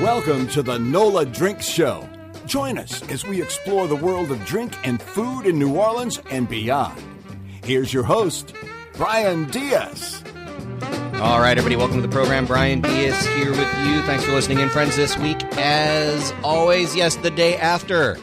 Welcome to the NOLA Drinks Show. Join us as we explore the world of drink and food in New Orleans and beyond. Here's your host, Brian Diaz. All right, everybody, welcome to the program. Brian Diaz here with you. Thanks for listening in, friends, this week. As always, yes, the day after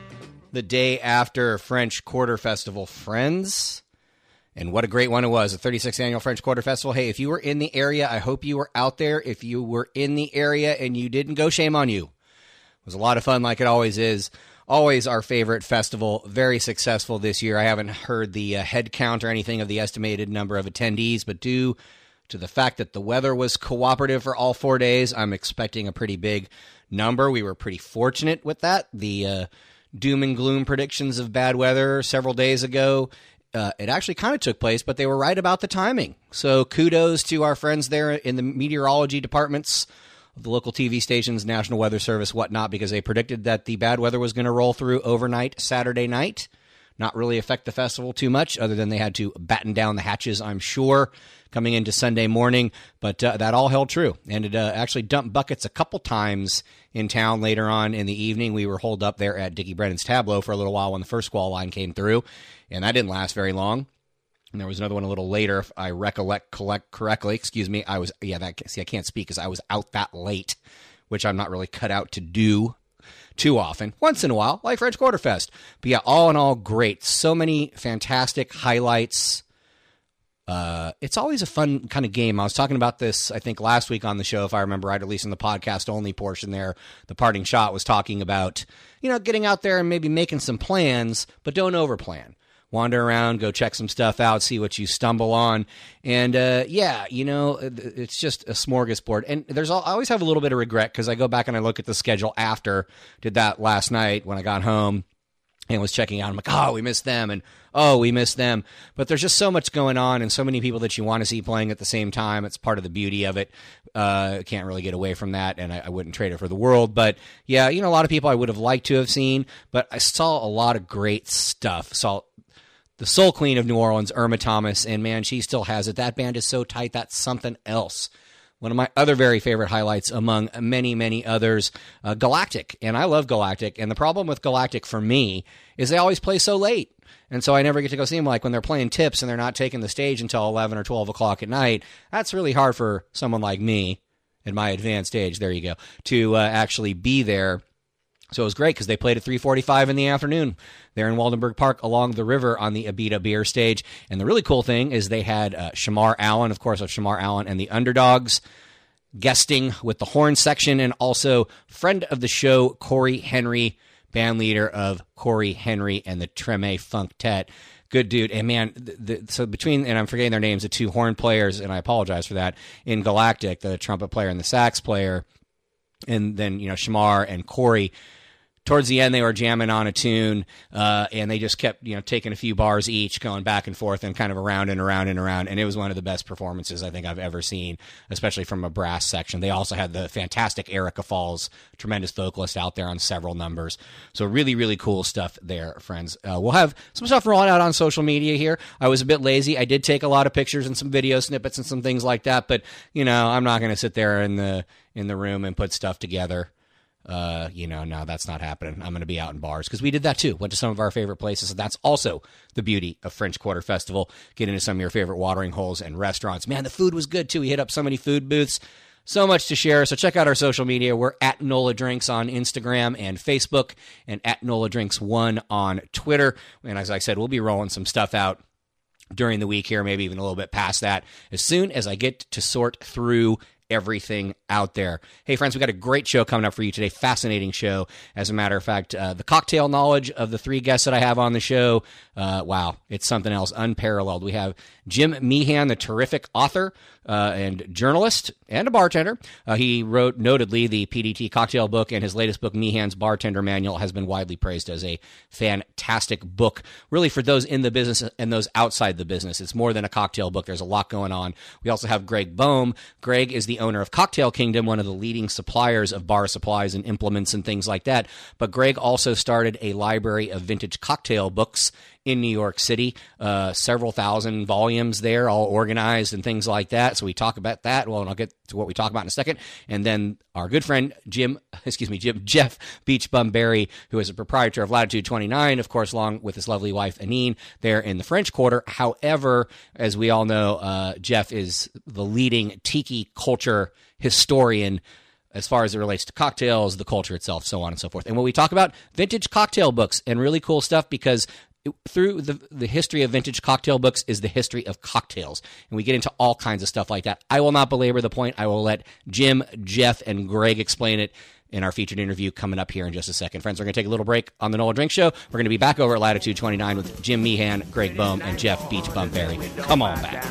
French Quarter Festival, friends. And what a great one it was, the 36th Annual French Quarter Festival. Hey, if you were in the area, I hope you were out there. If you were in the area and you didn't go, shame on you. It was a lot of fun like it always is. Always our favorite festival. Very successful this year. I haven't heard the head count or anything of the estimated number of attendees, but due to the fact that the weather was cooperative for all 4 days, I'm expecting a pretty big number. We were pretty fortunate with that. The doom and gloom predictions of bad weather several days ago, it actually kind of took place, but they were right about the timing. So kudos to our friends there in the meteorology departments of the local TV stations, National Weather Service, whatnot, because they predicted that the bad weather was going to roll through overnight Saturday night. Not really affect the festival too much, other than they had to batten down the hatches, I'm sure, coming into Sunday morning. But that all held true. And it actually dumped buckets a couple times in town later on in the evening. We were holed up there at Dickie Brennan's Tableau for a little while when the first squall line came through. And that didn't last very long. And there was another one a little later, if I recollect correctly. Excuse me. I can't speak because I was out that late, which I'm not really cut out to do too often. Once in a while, like French Quarter Fest. But yeah, all in all, great. So many fantastic highlights. It's always a fun kind of game. I was talking about this, I think, last week on the show, if I remember right, at least in the podcast-only portion there. The Parting Shot was talking about, getting out there and maybe making some plans, but don't overplan. Wander around, go check some stuff out, see what you stumble on. And, it's just a smorgasbord. And I always have a little bit of regret because I go back and I look at the schedule after. Did that last night when I got home and was checking out. I'm like, oh, we missed them. And, oh, we missed them. But there's just so much going on and so many people that you want to see playing at the same time. It's part of the beauty of it. Can't really get away from that, and I wouldn't trade it for the world. But, yeah, a lot of people I would have liked to have seen. But I saw a lot of great stuff. Saw the Soul Queen of New Orleans, Irma Thomas, and man, she still has it. That band is so tight, that's something else. One of my other very favorite highlights among many, many others, Galactic. And I love Galactic. And the problem with Galactic for me is they always play so late. And so I never get to go see them. Like when they're playing tips and they're not taking the stage until 11 or 12 o'clock at night, that's really hard for someone like me at my advanced age, there you go, to actually be there. So it was great because they played at 3:45 in the afternoon there in Waldenburg Park along the river on the Abita Beer stage. And the really cool thing is they had Shamar Allen, of course, of Shamar Allen and the Underdogs, guesting with the horn section, and also friend of the show, Corey Henry, band leader of Corey Henry and the Treme Funktet. Good dude. And man, so between, and I'm forgetting their names, the two horn players, and I apologize for that, in Galactic, the trumpet player and the sax player, and then, Shamar and Corey, towards the end, they were jamming on a tune, and they just kept, taking a few bars each, going back and forth and kind of around and around and around. And it was one of the best performances I think I've ever seen, especially from a brass section. They also had the fantastic Erica Falls, tremendous vocalist out there on several numbers. So really, really cool stuff there, friends. We'll have some stuff rolling out on social media here. I was a bit lazy. I did take a lot of pictures and some video snippets and some things like that, but, I'm not going to sit there in the room and put stuff together. No, that's not happening. I'm going to be out in bars because we did that too. Went to some of our favorite places. And that's also the beauty of French Quarter Festival. Get into some of your favorite watering holes and restaurants. Man, the food was good too. We hit up so many food booths. So much to share. So check out our social media. We're at NOLA Drinks on Instagram and Facebook, and at NOLA Drinks 1 on Twitter. And as I said, we'll be rolling some stuff out during the week here, maybe even a little bit past that, as soon as I get to sort through everything out there. Hey, friends, we got a great show coming up for you today. Fascinating show. As a matter of fact, the cocktail knowledge of the three guests that I have on the show, wow, it's something else, unparalleled. We have Jim Meehan, the terrific author and journalist and a bartender. He wrote, notedly, the PDT cocktail book, and his latest book, Meehan's Bartender Manual, has been widely praised as a fantastic book, really for those in the business and those outside the business. It's more than a cocktail book. There's a lot going on. We also have Greg Boehm. Greg is the owner of Cocktail Kingdom, one of the leading suppliers of bar supplies and implements and things like that. But Greg also started a library of vintage cocktail books in New York City. Several thousand volumes there, all organized and things like that. So we talk about that. Well, and I'll get to what we talk about in a second. And then our good friend Jeff Beach Bum Berry, who is a proprietor of Latitude 29, of course, along with his lovely wife Anine, there in the French Quarter. However, as we all know, Jeff is the leading tiki culture historian as far as it relates to cocktails, the culture itself, so on and so forth. And when we talk about vintage cocktail books and really cool stuff, because through the history of vintage cocktail books is the history of cocktails. And we get into all kinds of stuff like that. I will not belabor the point. I will let Jim, Jeff, and Greg explain it in our featured interview coming up here in just a second. Friends, we're going to take a little break on the NOLA Drink Show. We're going to be back over at Latitude 29 with Jim Meehan, Greg Boehm, and Jeff Beach Bum Berry. Come on back.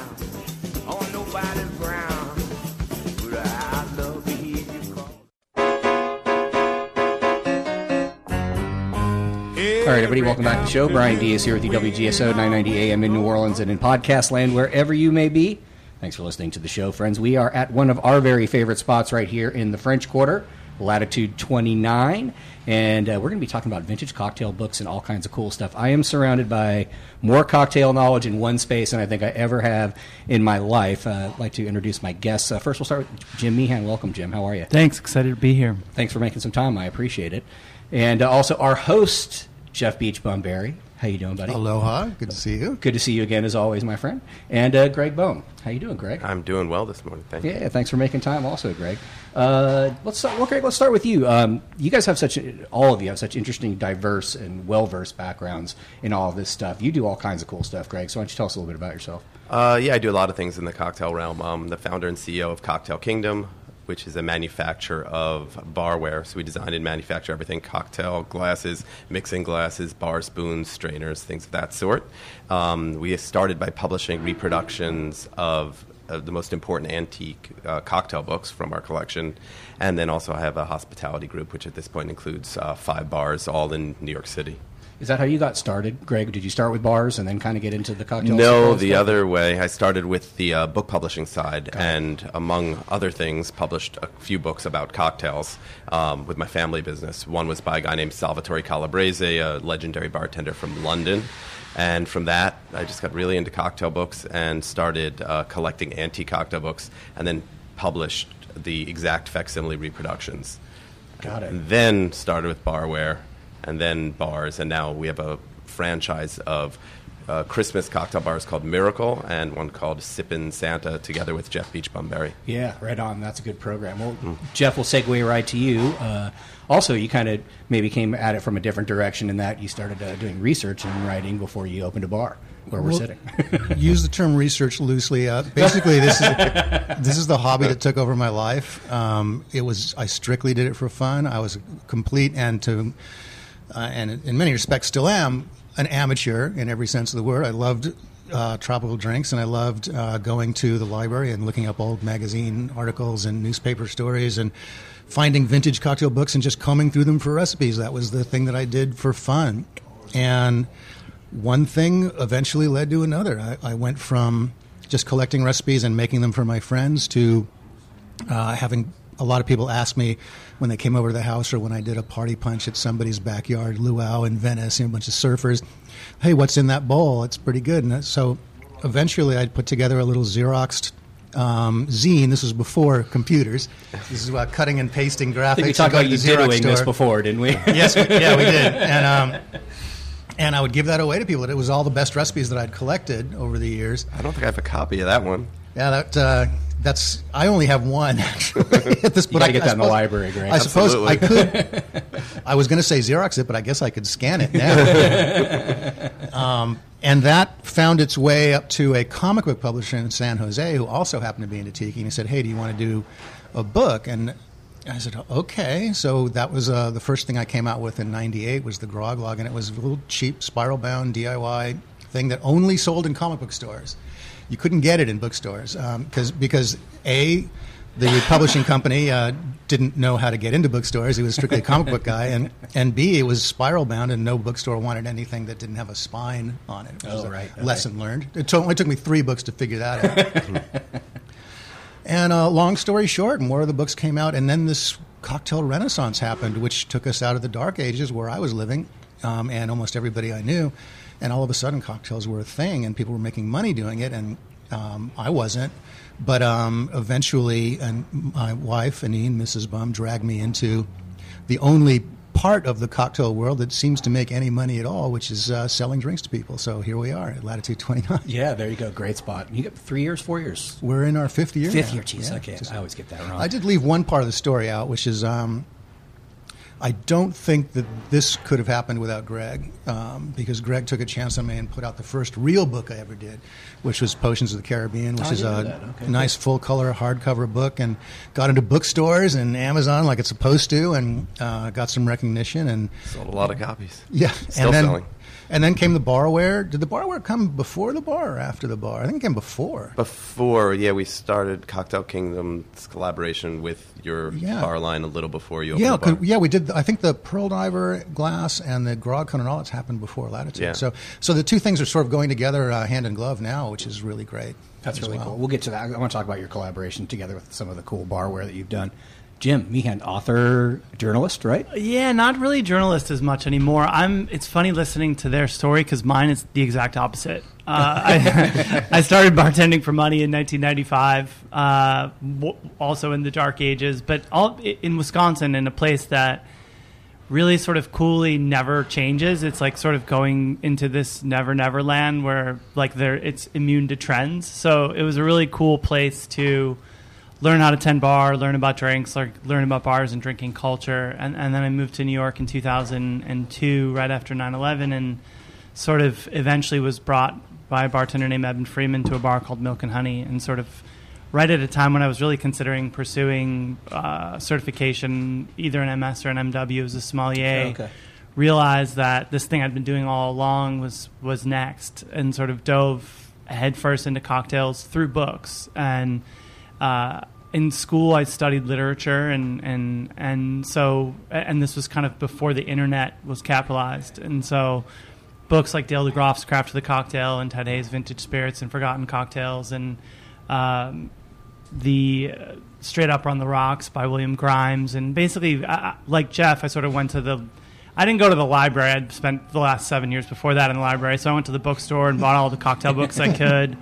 All right, everybody, welcome back to the show. Brian Diaz here with you, WGSO 990 AM in New Orleans and in podcast land, wherever you may be. Thanks for listening to the show, friends. We are at one of our very favorite spots right here in the French Quarter, Latitude 29, and we're going to be talking about vintage cocktail books and all kinds of cool stuff. I am surrounded by more cocktail knowledge in one space than I think I ever have in my life. I'd like to introduce my guests. First, we'll start with Jim Meehan. Welcome, Jim. How are you? Thanks. Excited to be here. Thanks for making some time. I appreciate it. And also our host, Jeff Beach Bum Berry. How you doing, buddy? Aloha. Good to see you. Good to see you again, as always, my friend. And Greg Boehm. How you doing, Greg? I'm doing well this morning. Thank you. Yeah, thanks for making time also, Greg. Let's start with you. You guys have all of you have such interesting, diverse, and well-versed backgrounds in all of this stuff. You do all kinds of cool stuff, Greg. So why don't you tell us a little bit about yourself? Yeah, I do a lot of things in the cocktail realm. I'm the founder and CEO of Cocktail Kingdom, which is a manufacturer of barware. So we design and manufacture everything: cocktail glasses, mixing glasses, bar spoons, strainers, things of that sort. We started by publishing reproductions of the most important antique cocktail books from our collection. And then also I have a hospitality group, which at this point includes 5 bars, all in New York City. Is that how you got started, Greg? Did you start with bars and then kind of get into the cocktail? No, the other way. I started with the book publishing side, and among other things, published a few books about cocktails with my family business. One was by a guy named Salvatore Calabrese, a legendary bartender from London. And from that, I just got really into cocktail books and started collecting antique cocktail books, and then published the exact facsimile reproductions. Got it. And then started with barware, and then bars, and now we have a franchise of Christmas cocktail bars called Miracle and one called Sippin' Santa, together with Jeff Beach Bum Berry. Yeah, right on. That's a good program. Well, Jeff, we'll segue right to you. Also, you kind of maybe came at it from a different direction in that you started doing research and writing before you opened a bar where we're sitting. Use the term research loosely. Basically, this is the hobby that took over my life. I strictly did it for fun. I was complete and in many respects still am an amateur in every sense of the word. I loved tropical drinks, and I loved going to the library and looking up old magazine articles and newspaper stories and finding vintage cocktail books and just combing through them for recipes. That was the thing that I did for fun. And one thing eventually led to another. I went from just collecting recipes and making them for my friends to having a lot of people ask me when they came over to the house or when I did a party punch at somebody's backyard, luau in Venice, a bunch of surfers, hey, what's in that bowl? It's pretty good. And so eventually I'd put together a little Xeroxed zine. This was before computers. This is about cutting and pasting graphics. I think we talked about you doing this before, didn't we? Yes, we did. And I would give that away to people. It was all the best recipes that I'd collected over the years. I don't think I have a copy of that one. Yeah, that's. I only have one actually at this point. You got to get that in the library, Greg. I suppose I could. I was going to say Xerox it, but I guess I could scan it now. And that found its way up to a comic book publisher in San Jose who also happened to be into tiki. And he said, "Hey, do you want to do a book?" And I said, "Okay." So that was the first thing I came out with in '98 was the Grog Log, and it was a little cheap spiral-bound DIY thing that only sold in comic book stores. You couldn't get it in bookstores because A, the publishing company didn't know how to get into bookstores. He was strictly a comic book guy, and B, it was spiral bound, and no bookstore wanted anything that didn't have a spine on it. Which was a lesson learned. It only took me 3 books to figure that out. And long story short, more of the books came out, and then this cocktail renaissance happened, which took us out of the dark ages where I was living, and almost everybody I knew, and all of a sudden cocktails were a thing, and people were making money doing it, and I wasn't. But eventually, and my wife, Anine, Mrs. Bum, dragged me into the only part of the cocktail world that seems to make any money at all, which is selling drinks to people. So here we are at Latitude 29. Yeah, there you go. Great spot. You got 3 years, 4 years? We're in our fifth year. Fifth now. year, geez. Yeah, Okay, I always get that wrong. I did leave one part of the story out, which is I don't think that this could have happened without Greg, because Greg took a chance on me and put out the first real book I ever did, which was Potions of the Caribbean, which is a nice full-color hardcover book, and got into bookstores and Amazon like it's supposed to, and got some recognition. And Sold a lot of copies. Yeah. Still selling. And then came the Barware. Did the Barware come before the bar or after the bar? I think it came before. Before, yeah, we started Cocktail Kingdom's collaboration with your bar line a little before you opened the bar. Yeah, we did. I think the Pearl Diver glass and the Grog Cone and all that's happened before Latitude. Yeah. So the two things are sort of going together hand in glove now, which is really great. That's really cool. We'll get to that. I want to talk about your collaboration together with some of the cool barware that you've done. Jim Meehan, author, journalist, right? Yeah, not really journalist as much anymore. It's funny listening to their story because mine is the exact opposite. I started bartending for money in 1995, also in the dark ages, but all in Wisconsin, in a place that really sort of coolly never changes. It's like sort of going into this never land where like it's immune to trends. So it was a really cool place to learn how to tend bar, learn about drinks, learn about bars and drinking culture. And then I moved to New York in 2002, right after 9/11, and sort of eventually was brought by a bartender named Eben Freeman to a bar called Milk and Honey, and sort of right at a time when I was really considering pursuing certification, either an MS or an MW as a sommelier, realized that this thing I'd been doing all along was next, and sort of dove headfirst into cocktails through books. And in school, I studied literature, and so this was kind of before the internet was capitalized, and so books like Dale DeGroff's Craft of the Cocktail and Ted Hayes' Vintage Spirits and Forgotten Cocktails, and the Straight Up on the Rocks by William Grimes, and basically, like Jeff, I sort of went to I didn't go to the library. I'd spent the last 7 years before that in the library, so I went to the bookstore and bought all the cocktail books I could.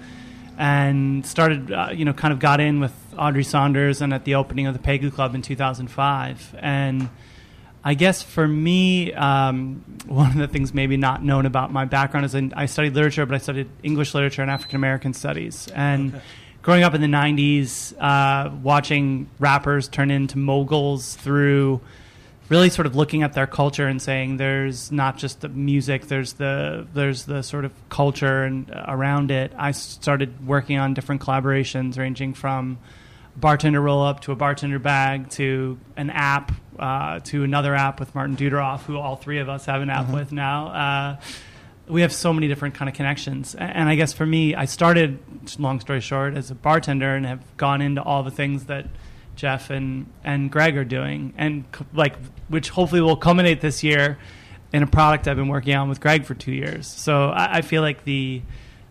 And started, kind of got in with Audrey Saunders and at the opening of the Pegu Club in 2005. And I guess for me, one of the things maybe not known about my background is I studied literature, but I studied English literature and African American studies. And growing up in the 90s, watching rappers turn into moguls through really sort of looking at their culture and saying there's not just the music, there's the sort of culture and around it. I started working on different collaborations ranging from bartender roll-up to a bartender bag to an app to another app with Martin Duderoff, who all three of us have an app with now. We have so many different kind of connections. And I guess for me, I started, long story short, as a bartender and have gone into all the things that Jeff and Greg are doing, and which hopefully will culminate this year in a product I've been working on with Greg for 2 years. So I feel like the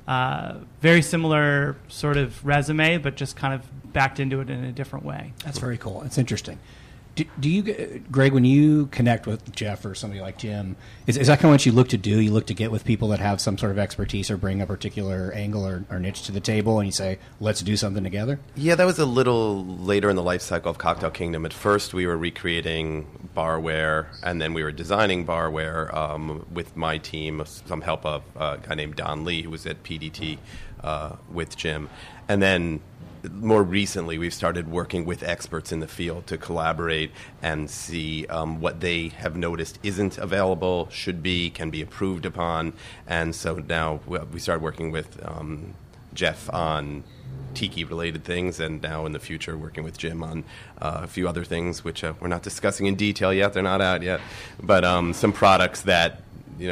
very similar sort of resume, but just kind of backed into it in a different way. That's very cool. It's interesting. Do you, Greg, when you connect with Jeff or somebody like Jim, is that kind of what you look to do? You look to get with people that have some sort of expertise or bring a particular angle or niche to the table, and you say, let's do something together? Yeah, that was a little later in the life cycle of Cocktail Kingdom. At first, we were recreating barware, and then we were designing barware with my team, some help of a guy named Don Lee, who was at PDT with Jim. And then more recently, we've started working with experts in the field to collaborate and see what they have noticed isn't available, should be, can be improved upon. And so now we started working with Jeff on tiki-related things, and now in the future working with Jim on a few other things, which we're not discussing in detail yet. They're not out yet. But some products that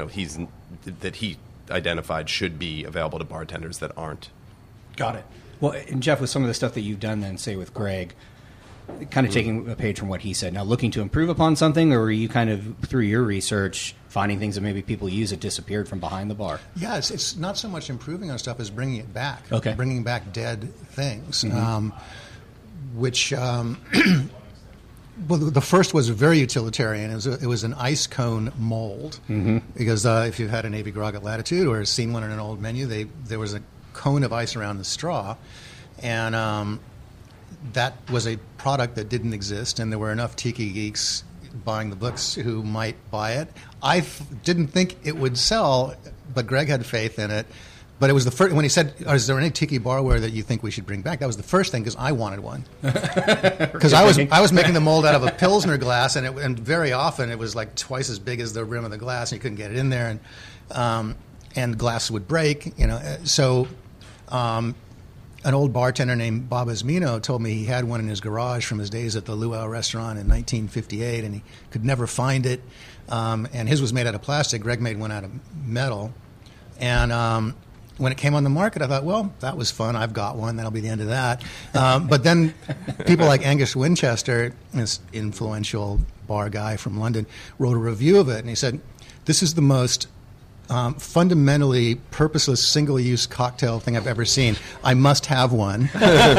he identified should be available to bartenders that aren't. Got it. Well, and Jeff, with some of the stuff that you've done then, say with Greg, kind of taking a page from what he said, now looking to improve upon something, or were you kind of, through your research, finding things that maybe people use that disappeared from behind the bar? Yeah, it's not so much improving on stuff as bringing it back. Okay. Bringing back dead things, which Well, the first was very utilitarian. It was an ice cone mold, because if you've had a Navy grog at Latitude or seen one in an old menu, there was a cone of ice around the straw, and that was a product that didn't exist, and there were enough tiki geeks buying the books who might buy it. I didn't think it would sell, but Greg had faith in it. But it was the first, when he said, is there any tiki barware that you think we should bring back? That was the first thing, because I wanted one. Because I was making the mold out of a Pilsner glass, and very often it was like twice as big as the rim of the glass, and you couldn't get it in there, and glass would break. So an old bartender named Bob Esmino told me he had one in his garage from his days at the Luau restaurant in 1958, and he could never find it. And his was made out of plastic. Greg made one out of metal. And when it came on the market, I thought, well, that was fun. I've got one. That'll be the end of that. But then people like Angus Winchester, this influential bar guy from London, wrote a review of it. And he said, this is the most fundamentally purposeless, single-use cocktail thing I've ever seen. I must have one.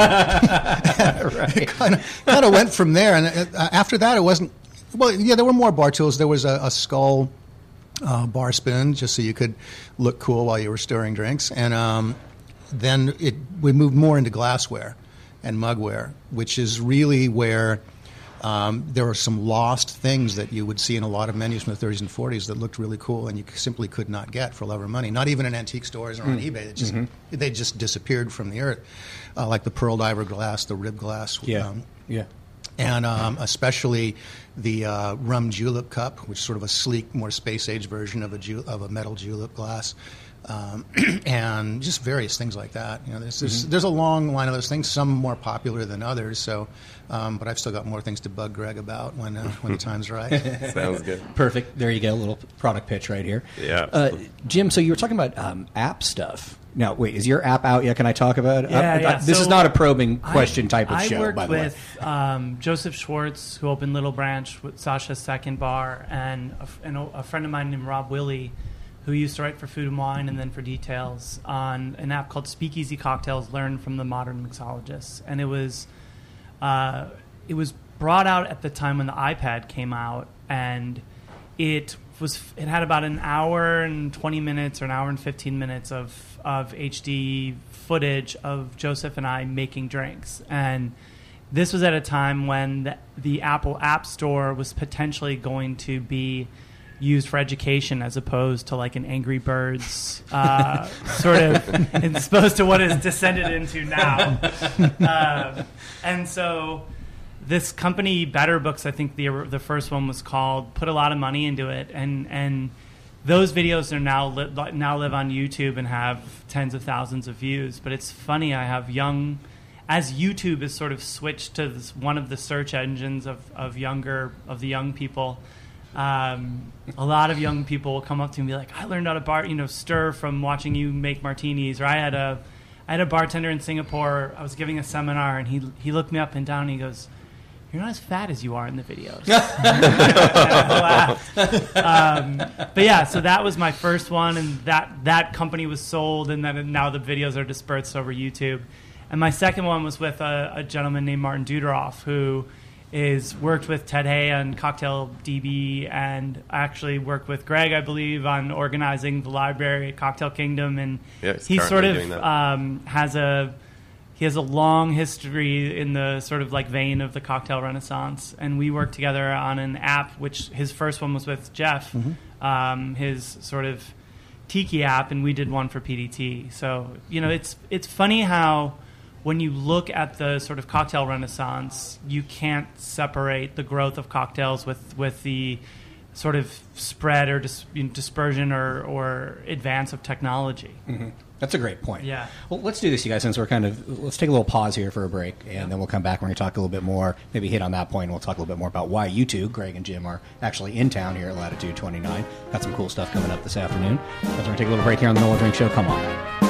It kind of went from there. And after that, it wasn't... Well, yeah, there were more bar tools. There was a skull... bar spoon, just so you could look cool while you were stirring drinks. And then we moved more into glassware and mugware, which is really where there are some lost things that you would see in a lot of menus from the 30s and 40s that looked really cool and you simply could not get for love or money. Not even in antique stores or on eBay. They just disappeared from the earth, like the pearl diver glass, the rib glass. And especially the rum julep cup, which is sort of a sleek, more space-age version of a metal julep glass, and just various things like that. There's a long line of those things, some more popular than others. So, but I've still got more things to bug Greg about when the time's right. Sounds good. Perfect. There you go. A little product pitch right here. Yeah. Jim, so you were talking about app stuff. Now, wait, is your app out yet? Can I talk about it? Yeah. This is not a probing question type of show, by the way. I worked with Joseph Schwartz, who opened Little Branch with Sasha's Second Bar, and a friend of mine named Rob Willey, who used to write for Food and Wine and then for Details, on an app called Speakeasy Cocktails, Learn from the Modern Mixologists. And it was brought out at the time when the iPad came out, and it had about an hour and 20 minutes or an hour and 15 minutes of HD footage of Joseph and I making drinks. And this was at a time when the Apple App Store was potentially going to be used for education as opposed to like an Angry Birds sort of, as opposed to what it's descended into now. And so this company, Better Books, I think the first one was called, put a lot of money into it, and those videos are now live on YouTube and have tens of thousands of views. But it's funny, I have as YouTube has sort of switched to one of the search engines of the young people. A lot of young people will come up to me and be like, I learned how to stir from watching you make martinis. Or I had a bartender in Singapore. I was giving a seminar, and he looked me up and down and he goes, "You're not as fat as you are in the videos." But yeah, so that was my first one, and that company was sold, and then now the videos are dispersed over YouTube. And my second one was with a gentleman named Martin Duderoff, who worked with Ted Hay on Cocktail DB, and actually worked with Greg, I believe, on organizing the library at Cocktail Kingdom. And he sort of has a long history in the sort of like vein of the cocktail renaissance. And we worked together on an app, which his first one was with Jeff, his sort of Tiki app, and we did one for PDT. So, it's funny how when you look at the sort of cocktail renaissance, you can't separate the growth of cocktails with the sort of spread or dispersion or advance of technology. Mm-hmm. That's a great point. Yeah. Well, let's do this, you guys, since let's take a little pause here for a break, and then we'll come back and we're going to talk a little bit more, maybe hit on that point, and we'll talk a little bit more about why you two, Greg and Jim, are actually in town here at Latitude 29. Got some cool stuff coming up this afternoon. We're going to take a little break here on the NOLA Drink Show. Come on.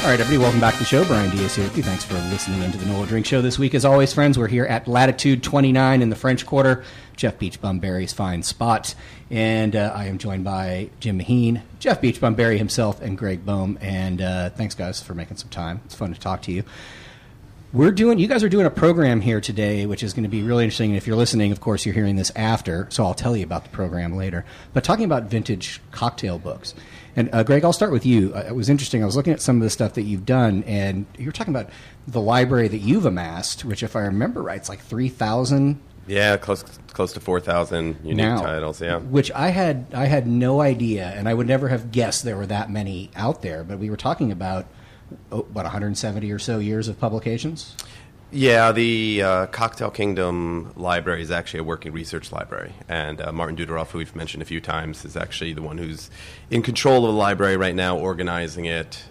All right, everybody, welcome back to the show. Brian Diaz here with you. Thanks for listening into the Nola Drink Show this week. As always, friends, we're here at Latitude 29 in the French Quarter, Jeff Beachbum-Berry's fine spot. And I am joined by Jim Maheen, Jeff Beachbum-Berry himself, and Greg Boehm. And thanks, guys, for making some time. It's fun to talk to you. You guys are doing a program here today, which is going to be really interesting. And if you're listening, of course, you're hearing this after, so I'll tell you about the program later. But talking about vintage cocktail books. And Greg, I'll start with you. It was interesting. I was looking at some of the stuff that you've done, and you were talking about the library that you've amassed, which, if I remember right, it's like 3,000. Yeah, close to 4,000 unique titles. Yeah, which I had no idea, and I would never have guessed there were that many out there. But we were talking about 170 or so years of publications. Yeah, the Cocktail Kingdom library is actually a working research library, and Martin Duderoff, who we've mentioned a few times, is actually the one who's in control of the library right now, organizing it.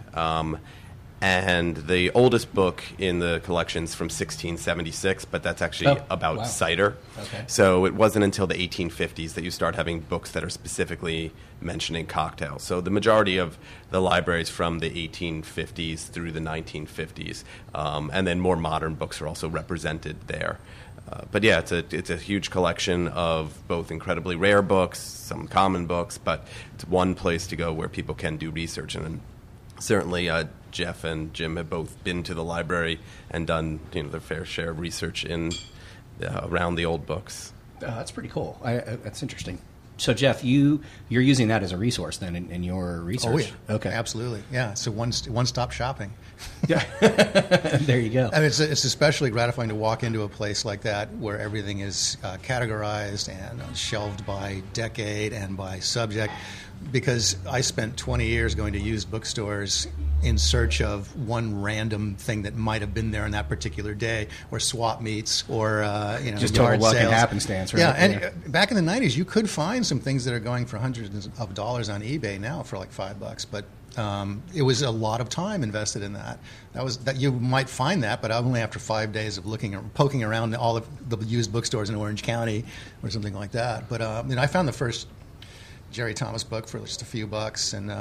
And the oldest book in the collection's from 1676, but that's actually about cider. Okay. So it wasn't until the 1850s that you start having books that are specifically mentioning cocktails. So the majority of the libraries from the 1850s through the 1950s, and then more modern books are also represented there. But yeah, it's a huge collection of both incredibly rare books, some common books, but it's one place to go where people can do research. And certainly Jeff and Jim have both been to the library and done their fair share of research in around the old books. That's pretty cool. That's interesting. So, Jeff, you're using that as a resource then in your research? Oh, yeah. Okay. Absolutely. Yeah, it's a one-stop shopping. Yeah. There you go. I mean, it's especially gratifying to walk into a place like that where everything is categorized and shelved by decade and by subject, because I spent 20 years going to used bookstores in search of one random thing that might have been there on that particular day, or swap meets, or just yard total luck sales. and happenstance, right? Yeah, and back in the 90s, you could find some things that are going for hundreds of dollars on eBay now for like $5, but it was a lot of time invested in that. That you might find that, but only after 5 days of poking around all of the used bookstores in Orange County or something like that. But I found the first Jerry Thomas book for just a few bucks, and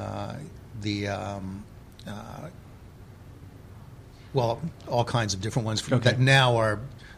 all kinds of different ones that now are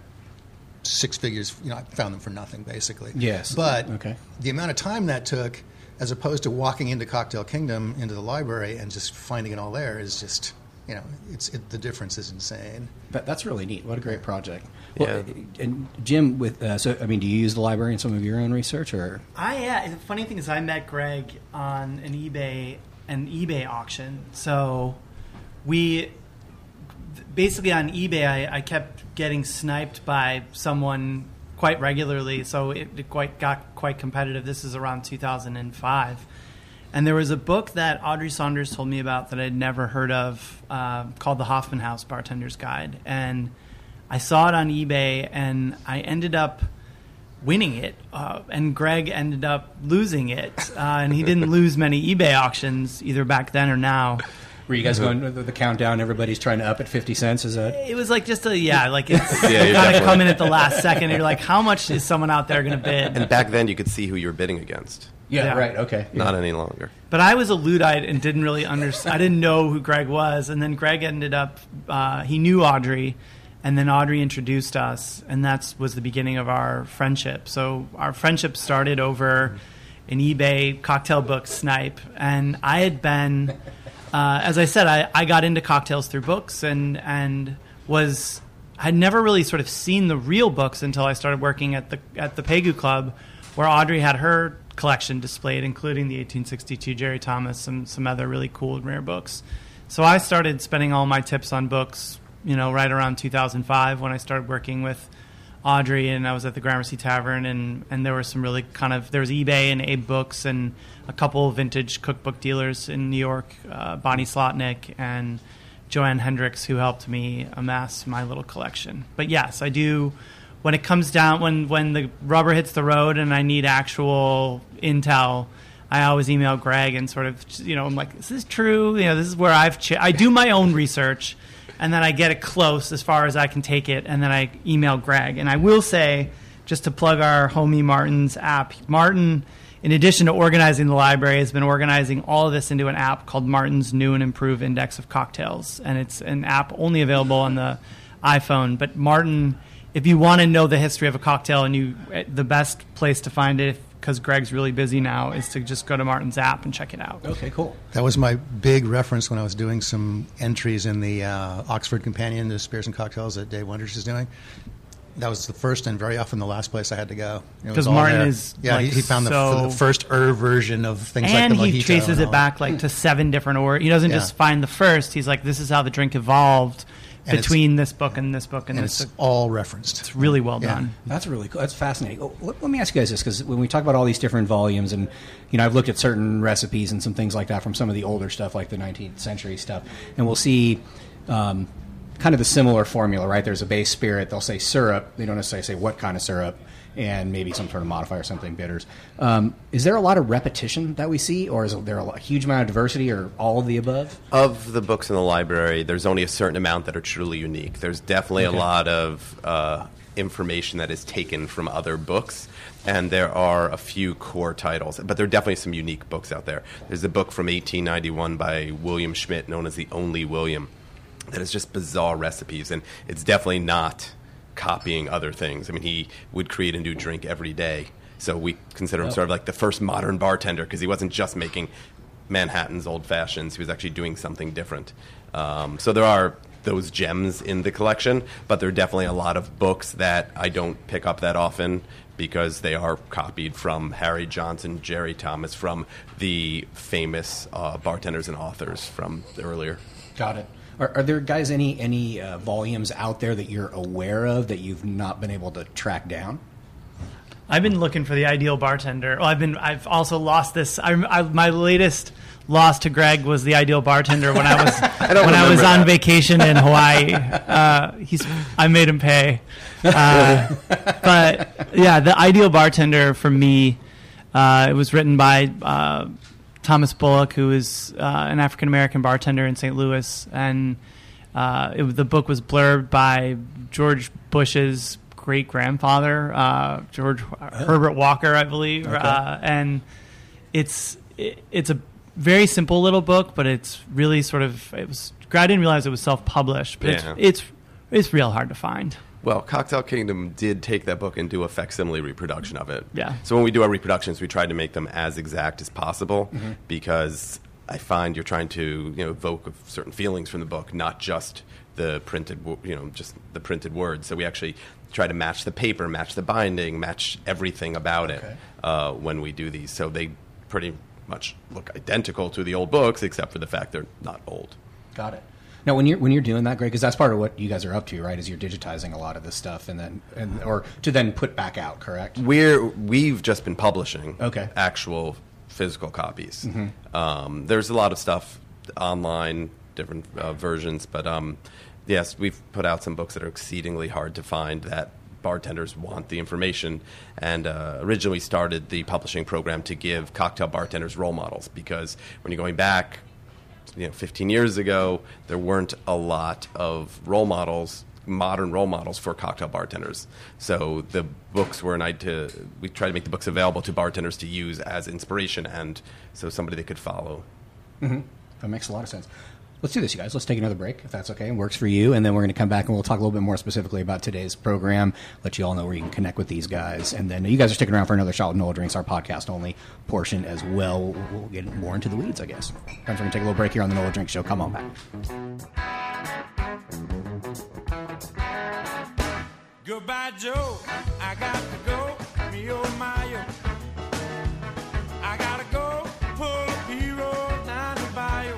six figures. I found them for nothing, basically. Yes. But the amount of time that took, as opposed to walking into Cocktail Kingdom, into the library, and just finding it all there, is just, the difference is insane. That's really neat. What a great project. Yeah. Well, and Jim, do you use the library in some of your own research, or? The funny thing is, I met Greg on an eBay auction. So we basically on eBay, I kept getting sniped by someone quite regularly, so it got quite competitive. This is around 2005. And there was a book that Audrey Saunders told me about that I'd never heard of, called The Hoffman House Bartender's Guide. And I saw it on eBay, and I ended up winning it, and Greg ended up losing it. And he didn't lose many eBay auctions, either back then or now. Were you guys going with the countdown? Everybody's trying to up at 50 cents? Is that? It was like just it's you kind of come in at the last second, and you're like, how much is someone out there going to bid? And back then, you could see who you were bidding against. Yeah, right, okay. Not any longer. But I was a Luddite and didn't really understand. I didn't know who Greg was. And then Greg ended up, he knew Audrey, and then Audrey introduced us, and that was the beginning of our friendship. So our friendship started over an eBay cocktail book snipe. And I had been, as I said, I got into cocktails through books and I'd never really sort of seen the real books until I started working at the Pegu Club, where Audrey had her collection displayed, including the 1862 Jerry Thomas, some other really cool and rare books. So I started spending all my tips on books, right around 2005 when I started working with Audrey, and I was at the Gramercy Tavern, and there were some really there was eBay and Abe Books and a couple of vintage cookbook dealers in New York, Bonnie Slotnick and Joanne Hendricks, who helped me amass my little collection. But yes, I do. When it comes down, when the rubber hits the road and I need actual intel, I always email Greg and sort of, I'm like, is this true? This is where I do my own research, and then I get it close as far as I can take it, and then I email Greg. And I will say, just to plug our homie Martin's app, Martin in addition to organizing the library, has been organizing all of this into an app called Martin's New and Improved Index of Cocktails. And it's an app only available on the iPhone. But Martin, if you want to know the history of a cocktail, the best place to find it, because Greg's really busy now, is to just go to Martin's app and check it out. Okay, cool. That was my big reference when I was doing some entries in the Oxford Companion, the Spirits and Cocktails that Dave Wonders is doing. That was the first and very often the last place I had to go. Because Martin there. is he found the first version of things like the mojito. And he traces it back to 7 different He doesn't just find the first. He's like, this is how the drink evolved between this book and this book and this book. It's all referenced. It's really well done. That's really cool. That's fascinating. Oh, let me ask you guys this, because when we talk about all these different volumes, and I've looked at certain recipes and some things like that from some of the older stuff, like the 19th century stuff, and we'll see kind of the similar formula, right? There's a base spirit. They'll say syrup. They don't necessarily say what kind of syrup, and maybe some sort of modifier, something bitters. Is there a lot of repetition that we see, or is there a huge amount of diversity, or all of the above? Of the books in the library, there's only a certain amount that are truly unique. There's definitely a lot of information that is taken from other books, and there are a few core titles, but there are definitely some unique books out there. There's a book from 1891 by William Schmidt, known as The Only William, that is just bizarre recipes, and it's definitely not copying other things. I mean, he would create a new drink every day, so we consider him sort of like the first modern bartender, because he wasn't just making Manhattan's Old Fashions. He was actually doing something different. So there are those gems in the collection, but there are definitely a lot of books that I don't pick up that often because they are copied from Harry Johnson, Jerry Thomas, from the famous bartenders and authors from earlier. Got it. Are there, guys, any volumes out there that you're aware of that you've not been able to track down? I've been looking for the ideal bartender. Well, I've also lost this. My latest loss to Greg was the ideal bartender when I was on vacation in Hawaii. I made him pay. But yeah, the ideal bartender for me, it was written by Thomas Bullock, who is an African-American bartender in St. Louis, and the book was blurbed by George Bush's great-grandfather, Herbert Walker, I believe. Okay. And it's a very simple little book, but it's really sort of, I didn't realize it was self-published, but it's real hard to find. Well, Cocktail Kingdom did take that book and do a facsimile reproduction of it. Yeah. So when we do our reproductions, we try to make them as exact as possible, because I find you're trying to evoke certain feelings from the book, not just the printed words. So we actually try to match the paper, match the binding, match everything about it when we do these. So they pretty much look identical to the old books, except for the fact they're not old. Got it. Now, when you're doing that, Greg, because that's part of what you guys are up to, right? Is you're digitizing a lot of this stuff or to then put back out, correct? We've just been publishing actual physical copies. There's a lot of stuff online, different versions, but yes, we've put out some books that are exceedingly hard to find that bartenders want the information, and originally started the publishing program to give cocktail bartenders role models, because when you're going back 15 years ago, there weren't a lot of role models, modern role models for cocktail bartenders. So the books were we tried to make the books available to bartenders to use as inspiration, and so somebody they could follow. That makes a lot of sense. Let's do this, you guys. Let's take another break, if that's okay, and works for you. And then we're going to come back and we'll talk a little bit more specifically about today's program, let you all know where you can connect with these guys. And then you guys are sticking around for another Shot with Nola Drinks, our podcast-only portion as well. We'll get more into the weeds, I guess. We're going to take a little break here on the Nola Drinks Show. Come on back. Goodbye, Joe. I got to go. Me, oh, my, oh. I got to go. Pull a P-roll down the bayou.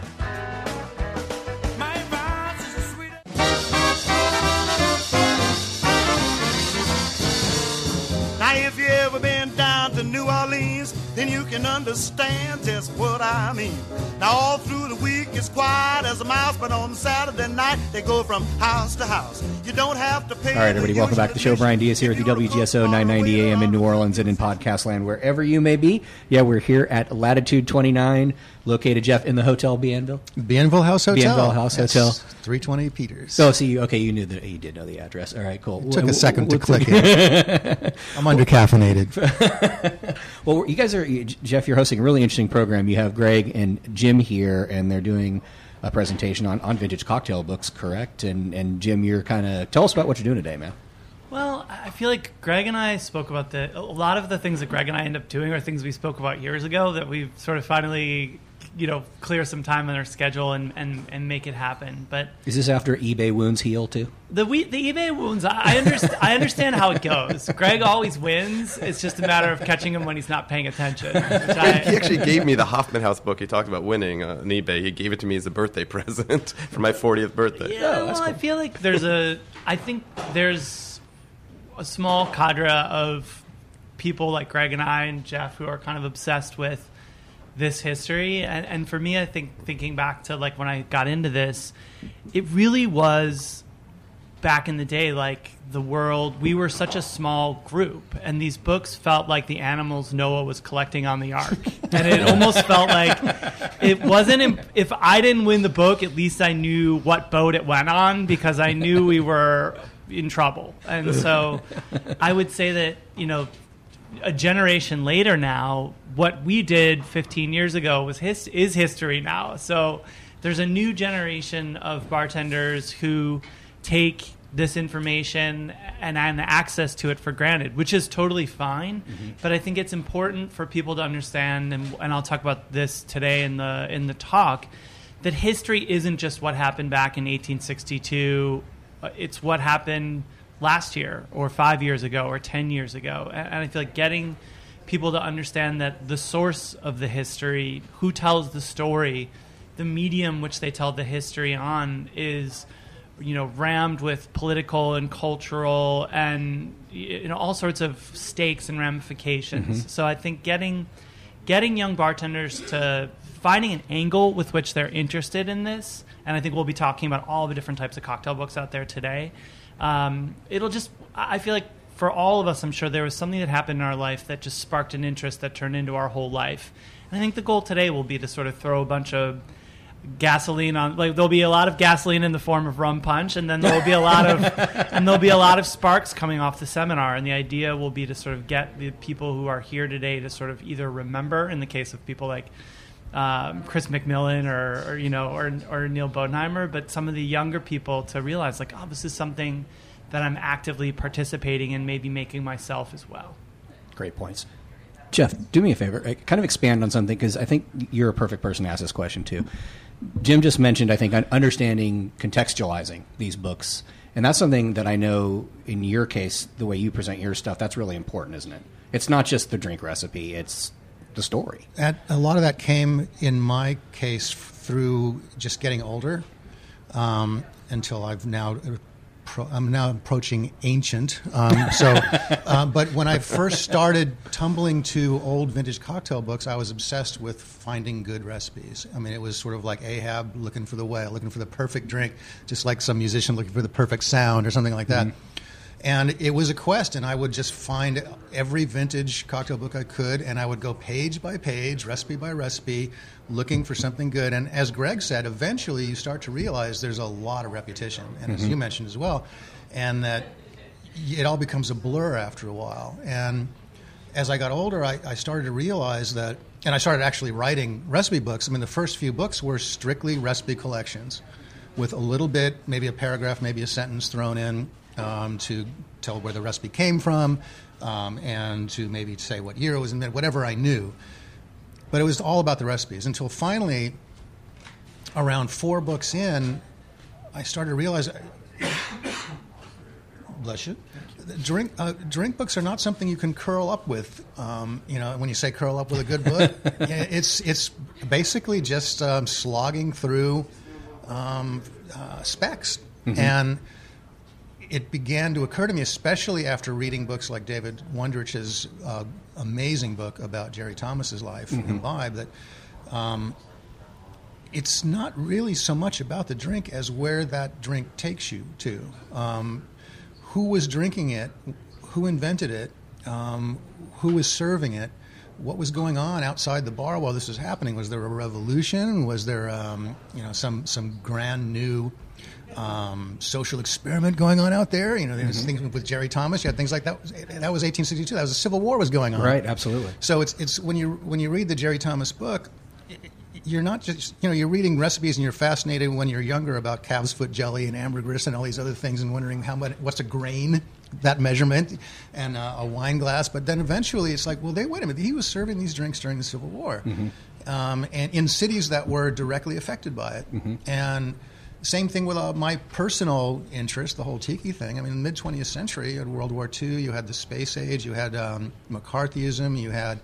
Now, if you ever been down to New Orleans, then you can understand just what I mean. Now, all through the week, as quiet as a mouse, but on Saturday night they go from house to house. You don't have to pay. All right, everybody, welcome back to the show. Brian Diaz here at the WGSO 990 AM in New Orleans and in podcast land, wherever you may be. Yeah, we're here at Latitude 29, located, Jeff, in the Hotel Bienville. Bienville House Hotel. Bienville House Hotel. 320 Peters. Oh, so you knew that you did know the address. All right, cool. It took a second to click it. I'm under-caffeinated. Well, you guys are, Jeff, you're hosting a really interesting program. You have Greg and Jim here, and they're doing a presentation on vintage cocktail books, correct? And Jim, you're kind of, tell us about what you're doing today, man. Well, I feel like Greg and I spoke about a lot of the things that Greg and I end up doing are things we spoke about years ago that we've sort of finally, clear some time in our schedule and make it happen. But is this after eBay wounds heal too? The eBay wounds, I understand how it goes. Greg always wins. It's just a matter of catching him when he's not paying attention. He actually gave me the Hoffman House book. He talked about winning on eBay. He gave it to me as a birthday present for my 40th birthday. Yeah, well, cool. I feel like there's a small cadre of people like Greg and I and Jeff who are kind of obsessed with this history. And for me, I think thinking back to like when I got into this, it really was back in the day, like the world, we were such a small group, and these books felt like the animals Noah was collecting on the ark. And it almost felt like it wasn't, if I didn't win the book, at least I knew what boat it went on, because I knew we were in trouble. And so I would say that, a generation later now, what we did 15 years ago is history now. So there's a new generation of bartenders who take this information and access to it for granted, which is totally fine. Mm-hmm. But I think it's important for people to understand, and I'll talk about this today in the talk, that history isn't just what happened back in 1862. It's what happened last year or 5 years ago or 10 years ago. And I feel like getting people to understand that the source of the history, who tells the story, the medium which they tell the history on is, rammed with political and cultural and all sorts of stakes and ramifications. Mm-hmm. So I think getting young bartenders to finding an angle with which they're interested in this, and I think we'll be talking about all the different types of cocktail books out there today. I feel like for all of us, I'm sure there was something that happened in our life that just sparked an interest that turned into our whole life. And I think the goal today will be to sort of throw a bunch of gasoline on, like there'll be a lot of gasoline in the form of rum punch, and then there'll be a lot of sparks coming off the seminar. And the idea will be to sort of get the people who are here today to sort of either remember, in the case of people like Chris McMillan or Neil Bodenheimer, but some of the younger people to realize like, oh, this is something that I'm actively participating in, maybe making myself as well. Great points. Jeff, do me a favor, kind of expand on something, because I think you're a perfect person to ask this question too. Jim just mentioned, I think, understanding, contextualizing these books, and that's something that I know in your case, the way you present your stuff, that's really important, isn't it? It's not just the drink recipe, it's the story. A lot of that came, in my case, through just getting older, until I'm now approaching ancient. But when I first started tumbling to old vintage cocktail books, I was obsessed with finding good recipes. I mean, it was sort of like Ahab looking for the whale, looking for the perfect drink, just like some musician looking for the perfect sound or something like that. Mm-hmm. And it was a quest, and I would just find every vintage cocktail book I could, and I would go page by page, recipe by recipe, looking for something good. And as Greg said, eventually you start to realize there's a lot of repetition, and as you mentioned as well, and that it all becomes a blur after a while. And as I got older, I started to realize that, and I started actually writing recipe books. I mean, the first few books were strictly recipe collections with a little bit, maybe a paragraph, maybe a sentence thrown in, to tell where the recipe came from, and to maybe say what year it was in, whatever I knew. But it was all about the recipes until finally, around 4 books in, I started to realize, bless you, drink books are not something you can curl up with. When you say curl up with a good book, it's basically just slogging through specs. Mm-hmm. And it began to occur to me, especially after reading books like David Wondrich's amazing book about Jerry Thomas's life and vibe, that it's not really so much about the drink as where that drink takes you to. Who was drinking it? Who invented it? Who was serving it? What was going on outside the bar while this was happening? Was there a revolution? Was there, some grand new social experiment going on out there? There was things with Jerry Thomas. You had things like that. That was 1862. That was a Civil War was going on. Right, absolutely. So it's when you read the Jerry Thomas book, you're not just you're reading recipes and you're fascinated when you're younger about calf's foot jelly and ambergris and all these other things and wondering what's a grain, that measurement, and a wine glass. But then eventually it's like, well, wait a minute. He was serving these drinks during the Civil War, and in cities that were directly affected by it. And same thing with my personal interest, the whole tiki thing. I mean, in the mid-20th century, you had World War II, you had the space age, you had McCarthyism, you had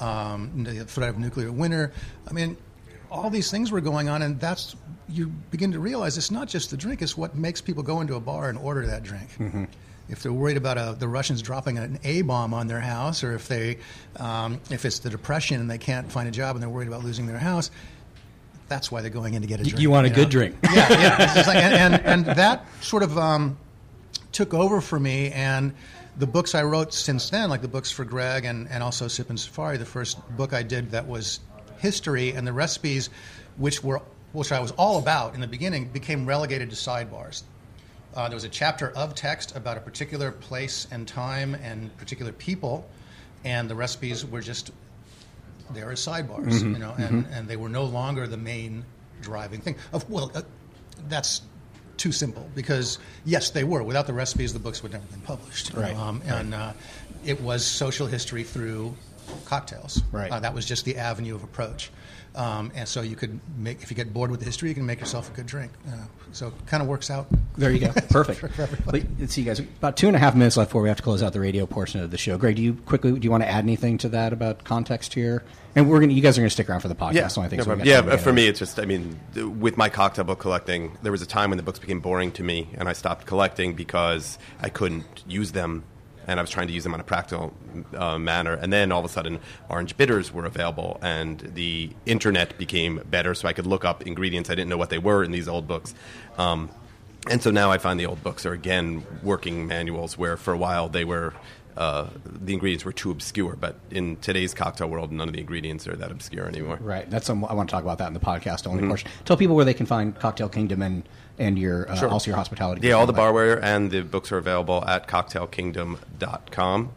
the threat of nuclear winter. I mean, all these things were going on, and you begin to realize it's not just the drink, it's what makes people go into a bar and order that drink. If they're worried about the Russians dropping an A-bomb on their house, or if it's the Depression and they can't find a job and they're worried about losing their house, that's why they're going in to get a drink. You want a good drink. Yeah. It's just like, and that sort of took over for me, and the books I wrote since then, like the books for Greg and also Sippin' Safari, the first book I did that was history, and the recipes, which I was all about in the beginning, became relegated to sidebars. There was a chapter of text about a particular place and time and particular people, and the recipes were just there as sidebars, and they were no longer the main driving thing. That's too simple, because yes, they were. Without the recipes, the books would never have been published. Right. And it was social history through cocktails. Right. That was just the avenue of approach. And so you could if you get bored with the history, you can make yourself a good drink. So it kind of works out. There you go. Perfect. Let's see, guys. About 2.5 minutes left before we have to close out the radio portion of the show. Greg, do you want to add anything to that about context here? And you guys are going to stick around for the podcast. Yeah, so I think for me, it's just, with my cocktail book collecting, there was a time when the books became boring to me, and I stopped collecting because I couldn't use them, and I was trying to use them on a practical manner. And then all of a sudden, orange bitters were available, and the internet became better, so I could look up ingredients I didn't know what they were in these old books. And so now I find the old books are, again, working manuals where for a while they were the ingredients were too obscure. But in today's cocktail world, none of the ingredients are that obscure anymore. Right. I want to talk about that in the podcast only portion. Tell people where they can find Cocktail Kingdom and your Sure. also your hospitality. Yeah, all the barware and the books are available at cocktailkingdom.com.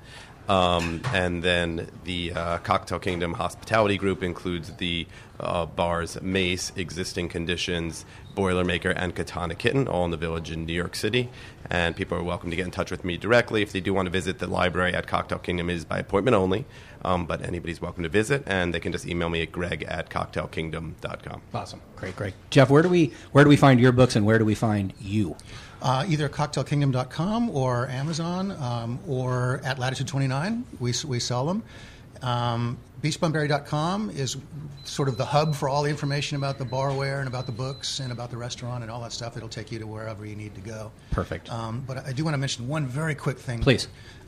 And then the Cocktail Kingdom Hospitality Group includes the bars Mace, Existing Conditions, Boilermaker, and Katana Kitten, all in the Village in New York City. And people are welcome to get in touch with me directly. If they do want to visit the library at Cocktail Kingdom, it is by appointment only. But anybody's welcome to visit, and they can just email me at greg@cocktailkingdom.com. Awesome. Great. Jeff, where do we find your books, and where do we find you? Either cocktailkingdom.com or Amazon or at Latitude 29. We sell them. Beachbumberry.com is sort of the hub for all the information about the barware and about the books and about the restaurant and all that stuff. It'll take you to wherever you need to go. Perfect. But I do want to mention one very quick thing. Please.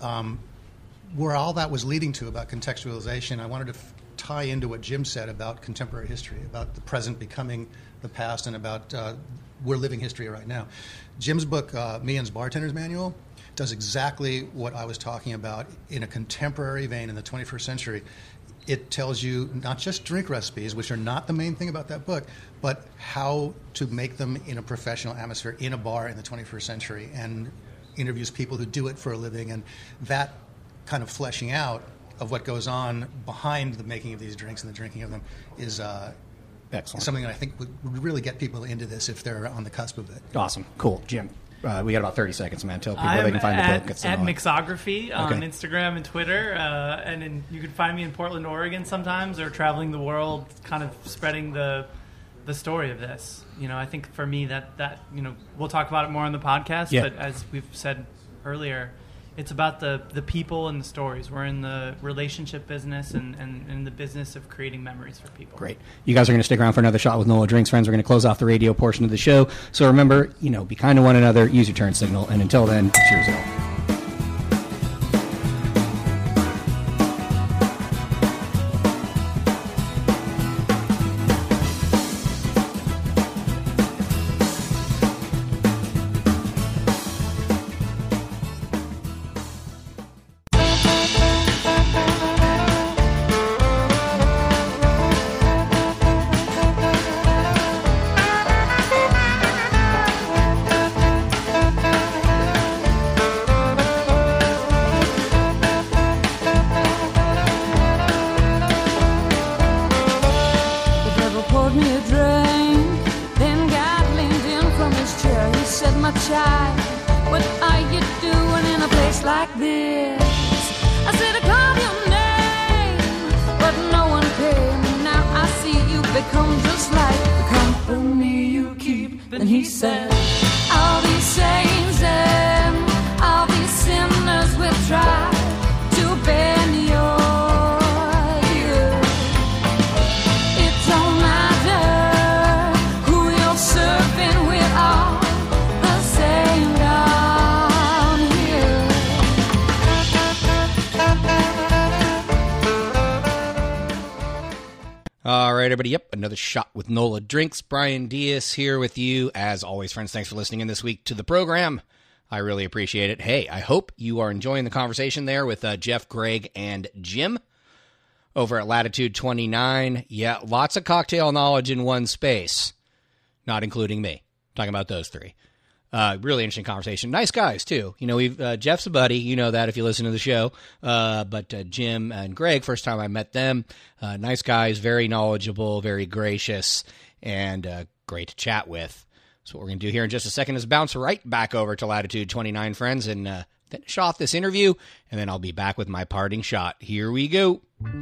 Where all that was leading to about contextualization, I wanted to tie into what Jim said about contemporary history, about the present becoming the past, and about we're living history right now. Jim's book, Meehan's Bartender's Manual, does exactly what I was talking about in a contemporary vein in the 21st century. It tells you not just drink recipes, which are not the main thing about that book, but how to make them in a professional atmosphere in a bar in the 21st century, and interviews people who do it for a living, and that kind of fleshing out of what goes on behind the making of these drinks and the drinking of them is excellent. Something that I think would really get people into this if they're on the cusp of it. Awesome. Cool. Jim, we got about 30 seconds, man. Tell people where they can find the book. At Mixography on Okay. Instagram and Twitter. And you can find me in Portland, Oregon sometimes, or traveling the world, kind of spreading the story of this. I think for me that we'll talk about it more on the podcast, Yeah. but as we've said earlier, it's about the people and the stories. We're in the relationship business and in the business of creating memories for people. Great. You guys are going to stick around for another shot with NOLA Drinks, friends. We're going to close off the radio portion of the show. So remember, be kind to one another, use your turn signal, and until then, cheers all. child, what are you doing in a place like this? I said I called your name, but no one came. Now I see you become just like the company you keep. Then he said, all these saints and all these sinners will try to bend your ear. It don't matter who you're serving, we're all the same down here. All right, everybody. Yep, another shot with NOLA Drinks. Brian Diaz here with you. As always, friends, thanks for listening in this week to the program. I really appreciate it. Hey, I hope you are enjoying the conversation there with Jeff, Greg, and Jim over at Latitude 29. Yeah, lots of cocktail knowledge in one space, not including me. Talking about those three. Really interesting conversation. Nice guys, too. You know, we've Jeff's a buddy. You know that if you listen to the show. But Jim and Greg, first time I met them, nice guys, very knowledgeable, very gracious, and great to chat with. So what we're going to do here in just a second is bounce right back over to Latitude 29, friends, and finish off this interview, and then I'll be back with my parting shot. Here we go.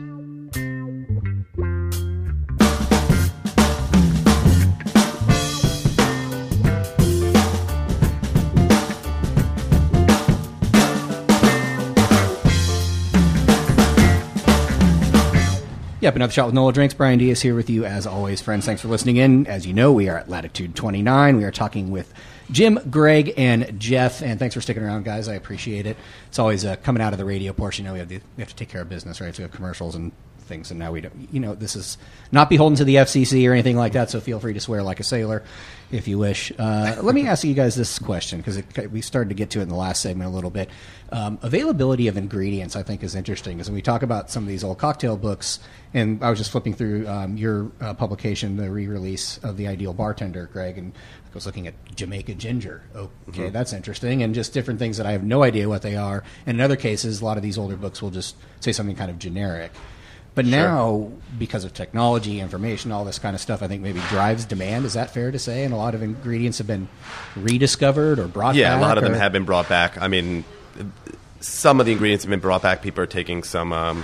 Yep, another shot with NOLA Drinks. Brian Diaz here with you, as always, friends. Thanks for listening in. As you know, we are at Latitude 29. We are talking with Jim, Greg, and Jeff. And thanks for sticking around, guys. I appreciate it. It's always coming out of the radio portion. You know, we have to take care of business, right? So we have commercials and things, and now we don't. You know, this is not beholden to the FCC or anything like that. So feel free to swear like a sailor if you wish. Let me ask you guys this question, because we started to get to it in the last segment a little bit. Availability of ingredients, I think, is interesting, because when we talk about some of these old cocktail books, and I was just flipping through your publication, the re-release of The Ideal Bartender, Greg, and I was looking at Jamaica Ginger. Okay, that's interesting, and just different things that I have no idea what they are. And in other cases, a lot of these older books will just say something kind of generic. But now, because of technology, information, all this kind of stuff, I think maybe drives demand. Is that fair to say? And a lot of ingredients have been rediscovered or brought back? Yeah, a lot of them have been brought back. I mean, some of the ingredients have been brought back. People are taking some,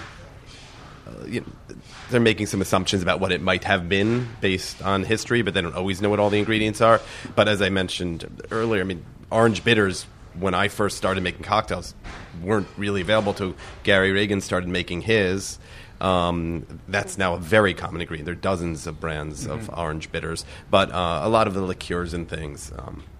they're making some assumptions about what it might have been based on history, but they don't always know what all the ingredients are. But as I mentioned earlier, I mean, orange bitters, when I first started making cocktails, weren't really available till Gary Reagan started making his. That's now a very common ingredient. There are dozens of brands of orange bitters, but a lot of the liqueurs and things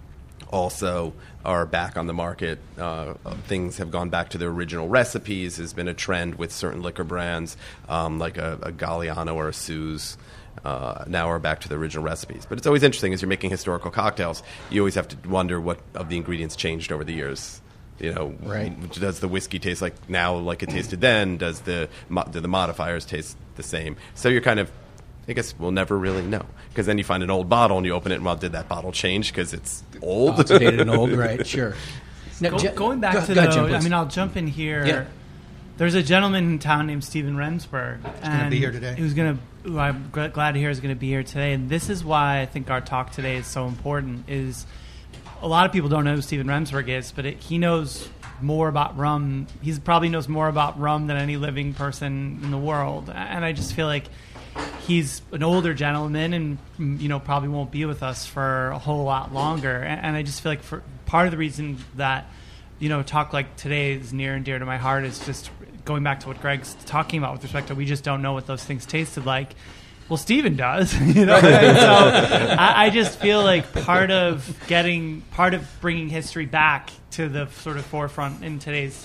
also are back on the market. Things have gone back to their original recipes. There's been a trend with certain liquor brands, like a Galliano or a Suze. Now are back to the original recipes. But it's always interesting, as you're making historical cocktails, you always have to wonder what of the ingredients changed over the years. You know, does the whiskey taste like now like it tasted then? Do the modifiers taste the same? So you're kind of, I guess we'll never really know, because then you find an old bottle and you open it and, well, did that bottle change because it's old? Oh, it's dated and old, right? Sure. Now, going back to Jim, I mean, I'll jump in here. Yeah. There's a gentleman in town named Steven Remsburg. He's going to be here today. Who I'm glad to hear is going to be here today. And this is why I think our talk today is so important. Is a lot of people don't know who Steven Remsburg is, but he knows more about rum. He probably knows more about rum than any living person in the world. And I just feel like he's an older gentleman and, you know, probably won't be with us for a whole lot longer. And I just feel like for part of the reason that, you know, talk like today is near and dear to my heart is just going back to what Greg's talking about with respect to we just don't know what those things tasted like. Well, Steven does, you know. So I just feel like part of bringing history back to the sort of forefront in today's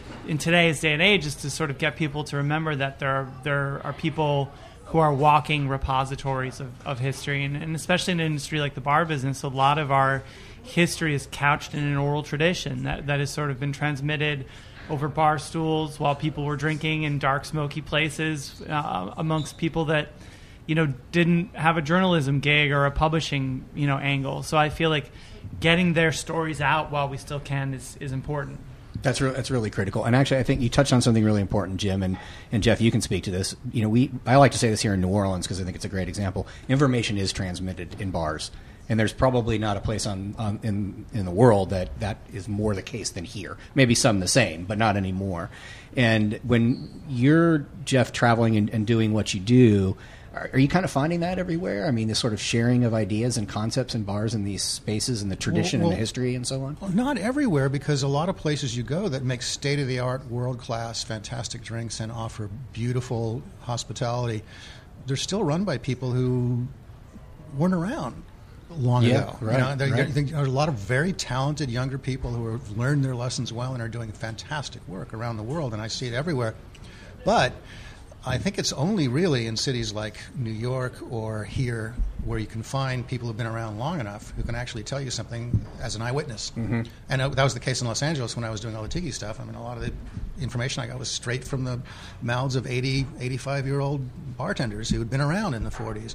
day and age is to sort of get people to remember that there are people who are walking repositories of history, and especially in an industry like the bar business, a lot of our history is couched in an oral tradition that has sort of been transmitted over bar stools while people were drinking in dark, smoky places amongst people that, you know, didn't have a journalism gig or a publishing, you know, angle. So I feel like getting their stories out while we still can is important. That's really critical. And actually, I think you touched on something really important, Jim, and Jeff, you can speak to this. You know, I like to say this here in New Orleans because I think it's a great example. Information is transmitted in bars, and there's probably not a place in the world that is more the case than here. Maybe some the same, but not anymore. And when you're, Jeff, traveling and doing what you do, are you kind of finding that everywhere? I mean, this sort of sharing of ideas and concepts in bars and these spaces and the tradition and the history and so on? Well, not everywhere, because a lot of places you go that make state-of-the-art, world-class, fantastic drinks and offer beautiful hospitality, they're still run by people who weren't around long ago. Right, There are a lot of very talented younger people who have learned their lessons well and are doing fantastic work around the world, and I see it everywhere. But I think it's only really in cities like New York or here where you can find people who've been around long enough who can actually tell you something as an eyewitness. Mm-hmm. And that was the case in Los Angeles when I was doing all the tiki stuff. I mean, a lot of the information I got was straight from the mouths of 80, 85-year-old bartenders who had been around in the 40s.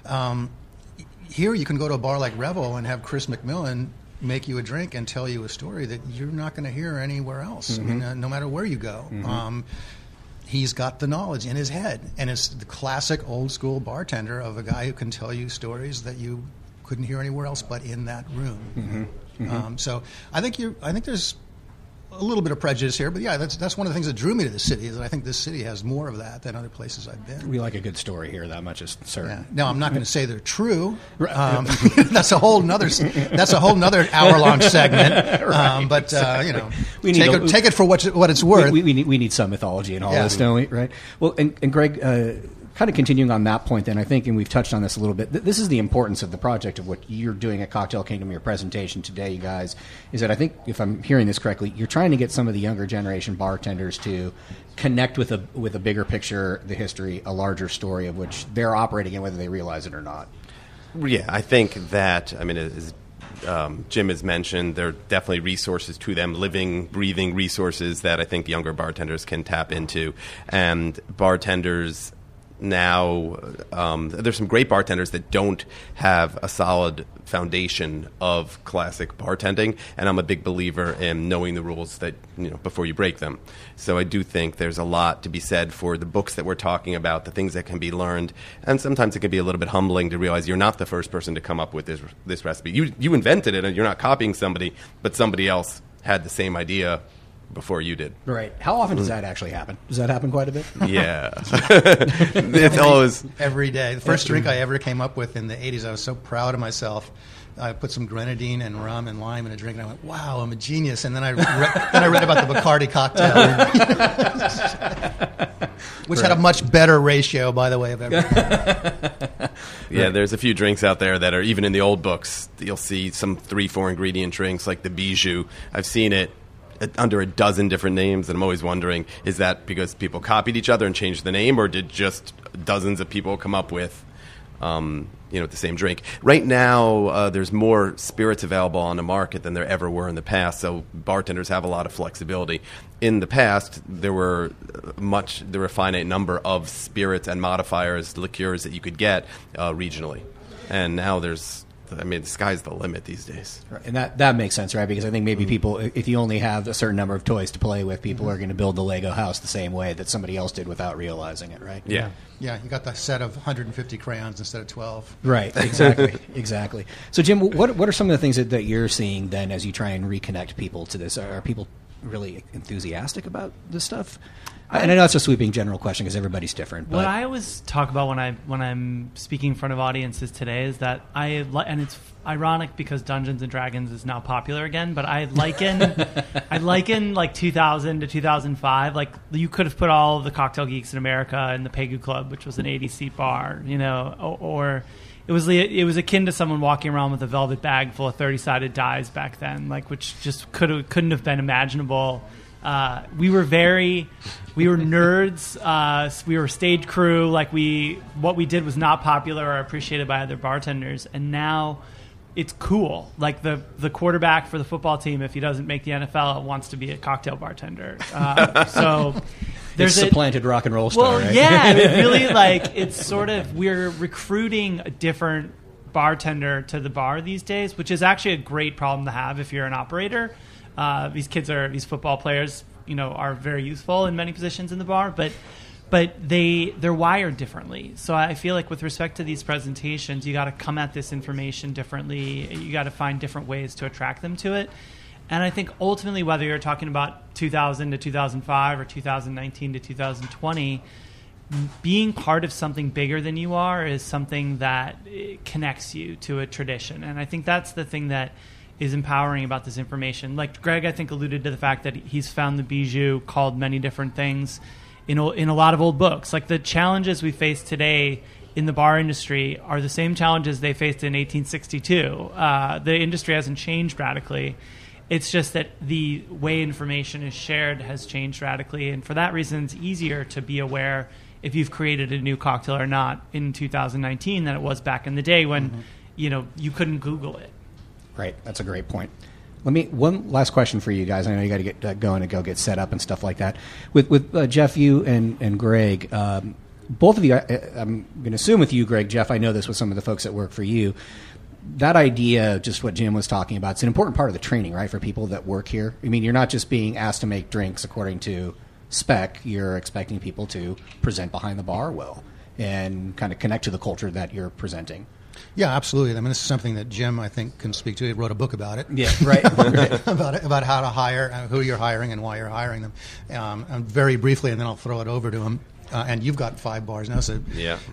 Here you can go to a bar like Revel and have Chris McMillan make you a drink and tell you a story that you're not going to hear anywhere else, mm-hmm. I mean, no matter where you go. Mm-hmm. He's got the knowledge in his head, and it's the classic old-school bartender of a guy who can tell you stories that you couldn't hear anywhere else but in that room. Mm-hmm. Mm-hmm. So I think there's a little bit of prejudice here, but yeah, that's one of the things that drew me to the city, is that I think this city has more of that than other places I've been. We like a good story here, that much is certain. Yeah. No, I'm not going to say they're true. That's a whole nother hour-long segment. Right, but exactly. Take it for what it's worth. We need some mythology in all this, don't we? Right. Well, and Greg, kind of continuing on that point, then I think, and we've touched on this a little bit. This is the importance of the project of what you're doing at Cocktail Kingdom. Your presentation today, you guys, is that I think, if I'm hearing this correctly, you're trying to get some of the younger generation bartenders to connect with a bigger picture, the history, a larger story of which they're operating in, whether they realize it or not. Yeah, I think that, I mean, as Jim has mentioned, there are definitely resources to them, living, breathing resources that I think younger bartenders can tap into. And bartenders now, there's some great bartenders that don't have a solid foundation of classic bartending, and I'm a big believer in knowing the rules that, before you break them. So I do think there's a lot to be said for the books that we're talking about, the things that can be learned, and sometimes it can be a little bit humbling to realize you're not the first person to come up with this recipe. You invented it, and you're not copying somebody, but somebody else had the same idea before you did. Right. How often does that actually happen? Does that happen quite a bit? Yeah. It's always every day. The first drink I ever came up with in the 80s, I was so proud of myself. I put some grenadine and rum and lime in a drink, and I went, wow, I'm a genius. And then I read about the Bacardi cocktail, which had a much better ratio, by the way, of everything. Yeah, there's a few drinks out there that are, even in the old books, you'll see some 3-4 ingredient drinks like the Bijou. I've seen it under a dozen different names, and I'm always wondering, is that because people copied each other and changed the name, or did just dozens of people come up with the same drink? Right now, there's more spirits available on the market than there ever were in the past, so bartenders have a lot of flexibility. In the past, there were a finite number of spirits and modifiers, liqueurs that you could get regionally, and now the sky's the limit these days. Right. And that makes sense, right? Because I think maybe people, if you only have a certain number of toys to play with, people are going to build the Lego house the same way that somebody else did without realizing it, right? Yeah. Yeah, you got the set of 150 crayons instead of 12. Right, exactly. So, Jim, what are some of the things that you're seeing then as you try and reconnect people to this? Are people really enthusiastic about this stuff? And I know it's a sweeping general question because everybody's different. But what I always talk about when I'm speaking in front of audiences today is that and it's ironic because Dungeons and Dragons is now popular again, but I liken like 2000 to 2005. Like, you could have put all of the Cocktail Geeks in America in the Pegu Club, which was an 80-seat bar, or it was akin to someone walking around with a velvet bag full of 30-sided dice back then, like, which just couldn't have been imaginable. We were nerds. We were stage crew. Like, what we did was not popular or appreciated by other bartenders. And now it's cool. Like, the quarterback for the football team, if he doesn't make the NFL, wants to be a cocktail bartender. So there's supplanted rock and roll star. Well, right? yeah, it really, like, it's sort of, we're recruiting a different bartender to the bar these days, which is actually a great problem to have if you're an operator. These football players, are very useful in many positions in the bar, but they're wired differently. So I feel like with respect to these presentations, you got to come at this information differently. You got to find different ways to attract them to it. And I think ultimately, whether you're talking about 2000 to 2005 or 2019 to 2020, being part of something bigger than you are is something that connects you to a tradition. And I think that's the thing that is empowering about this information. Like Greg, I think, alluded to the fact that he's found the bijou called many different things in a lot of old books. Like the challenges we face today in the bar industry are the same challenges they faced in 1862. The industry hasn't changed radically. It's just that the way information is shared has changed radically, and for that reason, it's easier to be aware if you've created a new cocktail or not in 2019 than it was back in the day when you couldn't Google it. Right, that's a great point. One last question for you guys. I know you got to get going and go get set up and stuff like that. With Jeff, you and Greg, both of you. I'm going to assume with you, Greg, Jeff. I know this with some of the folks that work for you. That idea, just what Jim was talking about, it's an important part of the training, right, for people that work here. I mean, you're not just being asked to make drinks according to spec. You're expecting people to present behind the bar well and kind of connect to the culture that you're presenting. Yeah, absolutely. I mean, this is something that Jim, I think, can speak to. He wrote a book about it. Yeah, right. about how to hire, who you're hiring, and why you're hiring them. And very briefly, and then I'll throw it over to him. And you've got 5 bars now, so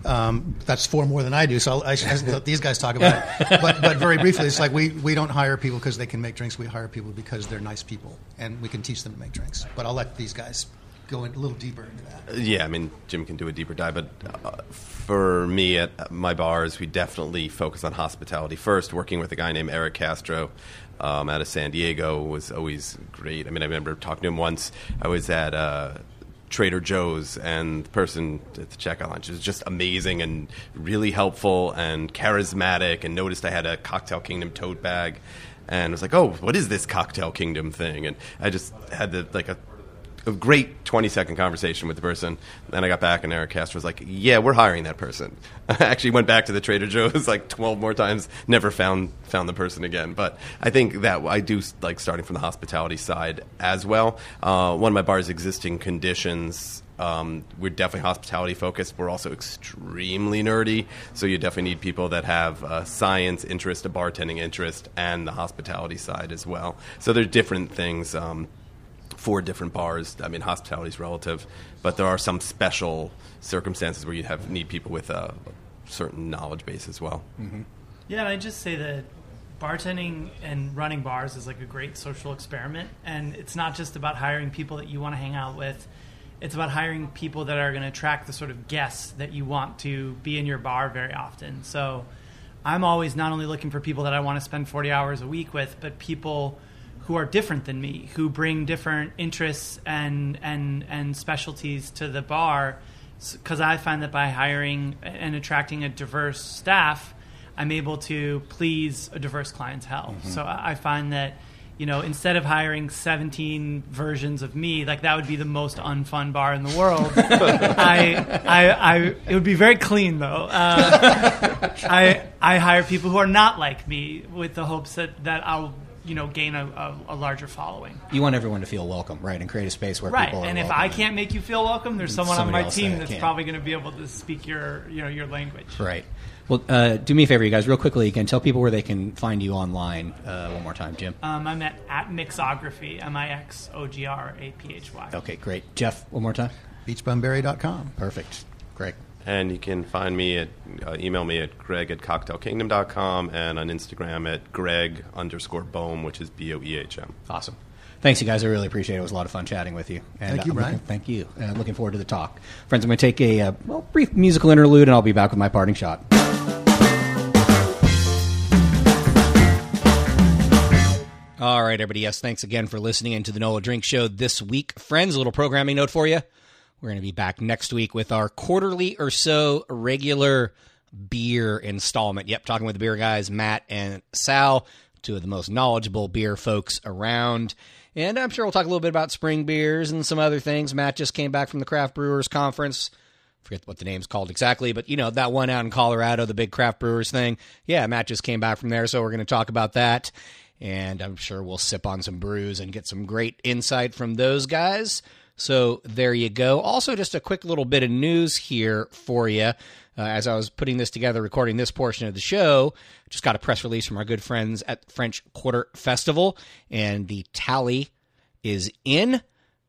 that's 4 more than I do. So I should let these guys talk about it. But very briefly, it's like we don't hire people because they can make drinks. We hire people because they're nice people, and we can teach them to make drinks. But I'll let these guys go in a little deeper into that. Yeah, I mean, Jim can do a deeper dive, but for me at my bars, we definitely focus on hospitality first. Working with a guy named Eric Castro out of San Diego was always great. I mean, I remember talking to him once. I was at Trader Joe's, and the person at the checkout line was just amazing and really helpful and charismatic, and noticed I had a Cocktail Kingdom tote bag and was like, oh, what is this Cocktail Kingdom thing? And I just had a great 20-second conversation with the person. Then I got back, and Eric Castro was like, yeah, we're hiring that person. I actually went back to the Trader Joe's like 12 more times, never found the person again. But I think that I do like starting from the hospitality side as well. One of my bar's existing conditions, we're definitely hospitality focused. We're also extremely nerdy, so you definitely need people that have a science interest, a bartending interest, and the hospitality side as well. So there's different things for different bars. I mean, hospitality is relative, but there are some special circumstances where you need people with a certain knowledge base as well. Mm-hmm. Yeah, and I just say that bartending and running bars is like a great social experiment, and it's not just about hiring people that you want to hang out with. It's about hiring people that are going to attract the sort of guests that you want to be in your bar very often. So I'm always not only looking for people that I want to spend 40 hours a week with, but people who are different than me, who bring different interests and specialties to the bar, because I find that by hiring and attracting a diverse staff, I'm able to please a diverse clientele. Mm-hmm. So I find that, instead of hiring 17 versions of me, like that would be the most unfun bar in the world. It would be very clean though. I hire people who are not like me with the hopes that I'll gain a larger following. You want everyone to feel welcome, right, and create a space where people are welcome. And if I can't make you feel welcome, there's someone on my team that's probably going to be able to speak your language. Right. Well, do me a favor, you guys, real quickly again. Tell people where they can find you online one more time, Jim. I'm at Mixography, MIXOGRAPHY. Okay, great. Jeff, one more time. BeachBumberry.com. Perfect. Great. And you can find me email me at greg@cocktailkingdom.com, and on Instagram at greg_boehm, which is BOEHM. Awesome. Thanks, you guys. I really appreciate it. It was a lot of fun chatting with you. And thank you, Brian. Thank you. Looking forward to the talk. Friends, I'm going to take a brief musical interlude, and I'll be back with my parting shot. All right, everybody. Yes, thanks again for listening into the NOLA Drink Show this week. Friends, a little programming note for you. We're going to be back next week with our quarterly or so regular beer installment. Yep, talking with the beer guys, Matt and Sal, two of the most knowledgeable beer folks around. And I'm sure we'll talk a little bit about spring beers and some other things. Matt just came back from the Craft Brewers Conference. Forget what the name's called exactly, but that one out in Colorado, the big Craft Brewers thing. Yeah, Matt just came back from there, so we're going to talk about that. and I'm sure we'll sip on some brews and get some great insight from those guys. So there you go. Also, just a quick little bit of news here for you. As I was putting this together, recording this portion of the show, just got a press release from our good friends at French Quarter Festival, and the tally is in.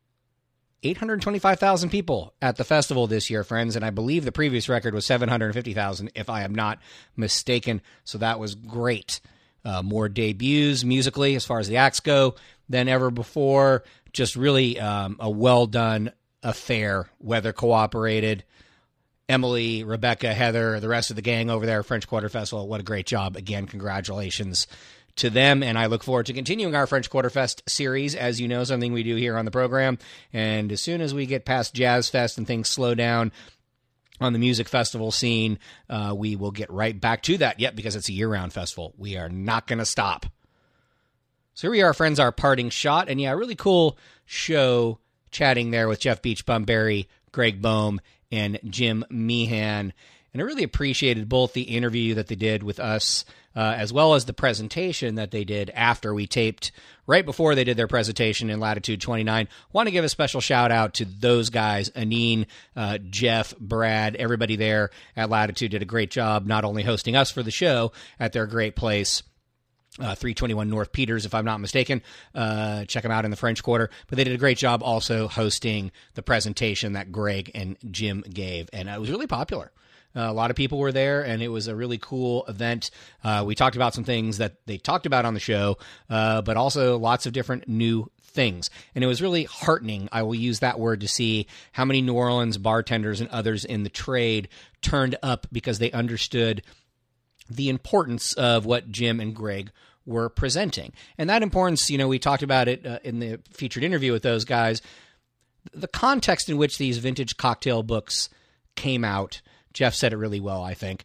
825,000 people at the festival this year, friends, and I believe the previous record was 750,000, if I am not mistaken, so that was great. More debuts musically, as far as the acts go, than ever before. Just really a well-done affair, weather cooperated. Emily, Rebecca, Heather, the rest of the gang over there at French Quarter Festival, what a great job. Again, congratulations to them, and I look forward to continuing our French Quarter Fest series, as you know, something we do here on the program. And as soon as we get past Jazz Fest and things slow down on the music festival scene, we will get right back to that. Yep, because it's a year-round festival. We are not going to stop. So here we are, friends, our parting shot. And yeah, a really cool show chatting there with Jeff Beach Bumberry, Greg Boehm, and Jim Meehan. And I really appreciated both the interview that they did with us as well as the presentation that they did after we taped, right before they did their presentation in Latitude 29. Want to give a special shout out to those guys, Aneen, Jeff, Brad, everybody there at Latitude did a great job not only hosting us for the show at their great place, 321 North Peters, if I'm not mistaken. Check them out in the French Quarter. But they did a great job also hosting the presentation that Greg and Jim gave, and it was really popular. A lot of people were there, and it was a really cool event. We talked about some things that they talked about on the show, but also lots of different new things. And it was really heartening, I will use that word, to see how many New Orleans bartenders and others in the trade turned up because they understood the importance of what Jim and Greg were presenting. And that importance, we talked about it in the featured interview with those guys. The context in which these vintage cocktail books came out, Jeff said it really well, I think.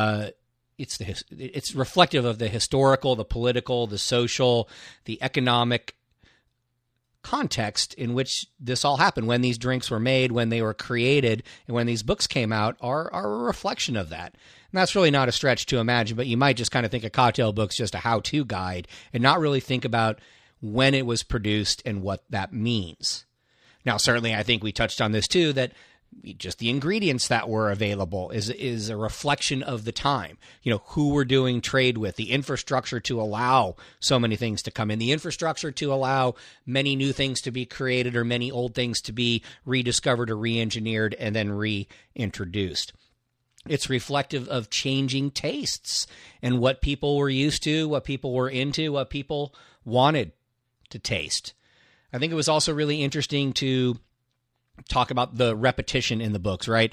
It's reflective of the historical, the political, the social, the economic context in which this all happened. When these drinks were made, when they were created, and when these books came out are a reflection of that. And that's really not a stretch to imagine, but you might just kind of think a cocktail book's just a how-to guide and not really think about when it was produced and what that means. Now, certainly, I think we touched on this too, that just the ingredients that were available is a reflection of the time. Who we're doing trade with, the infrastructure to allow so many things to come in, the infrastructure to allow many new things to be created or many old things to be rediscovered or re-engineered and then reintroduced. It's reflective of changing tastes and what people were used to, what people were into, what people wanted to taste. I think it was also really interesting to talk about the repetition in the books, right?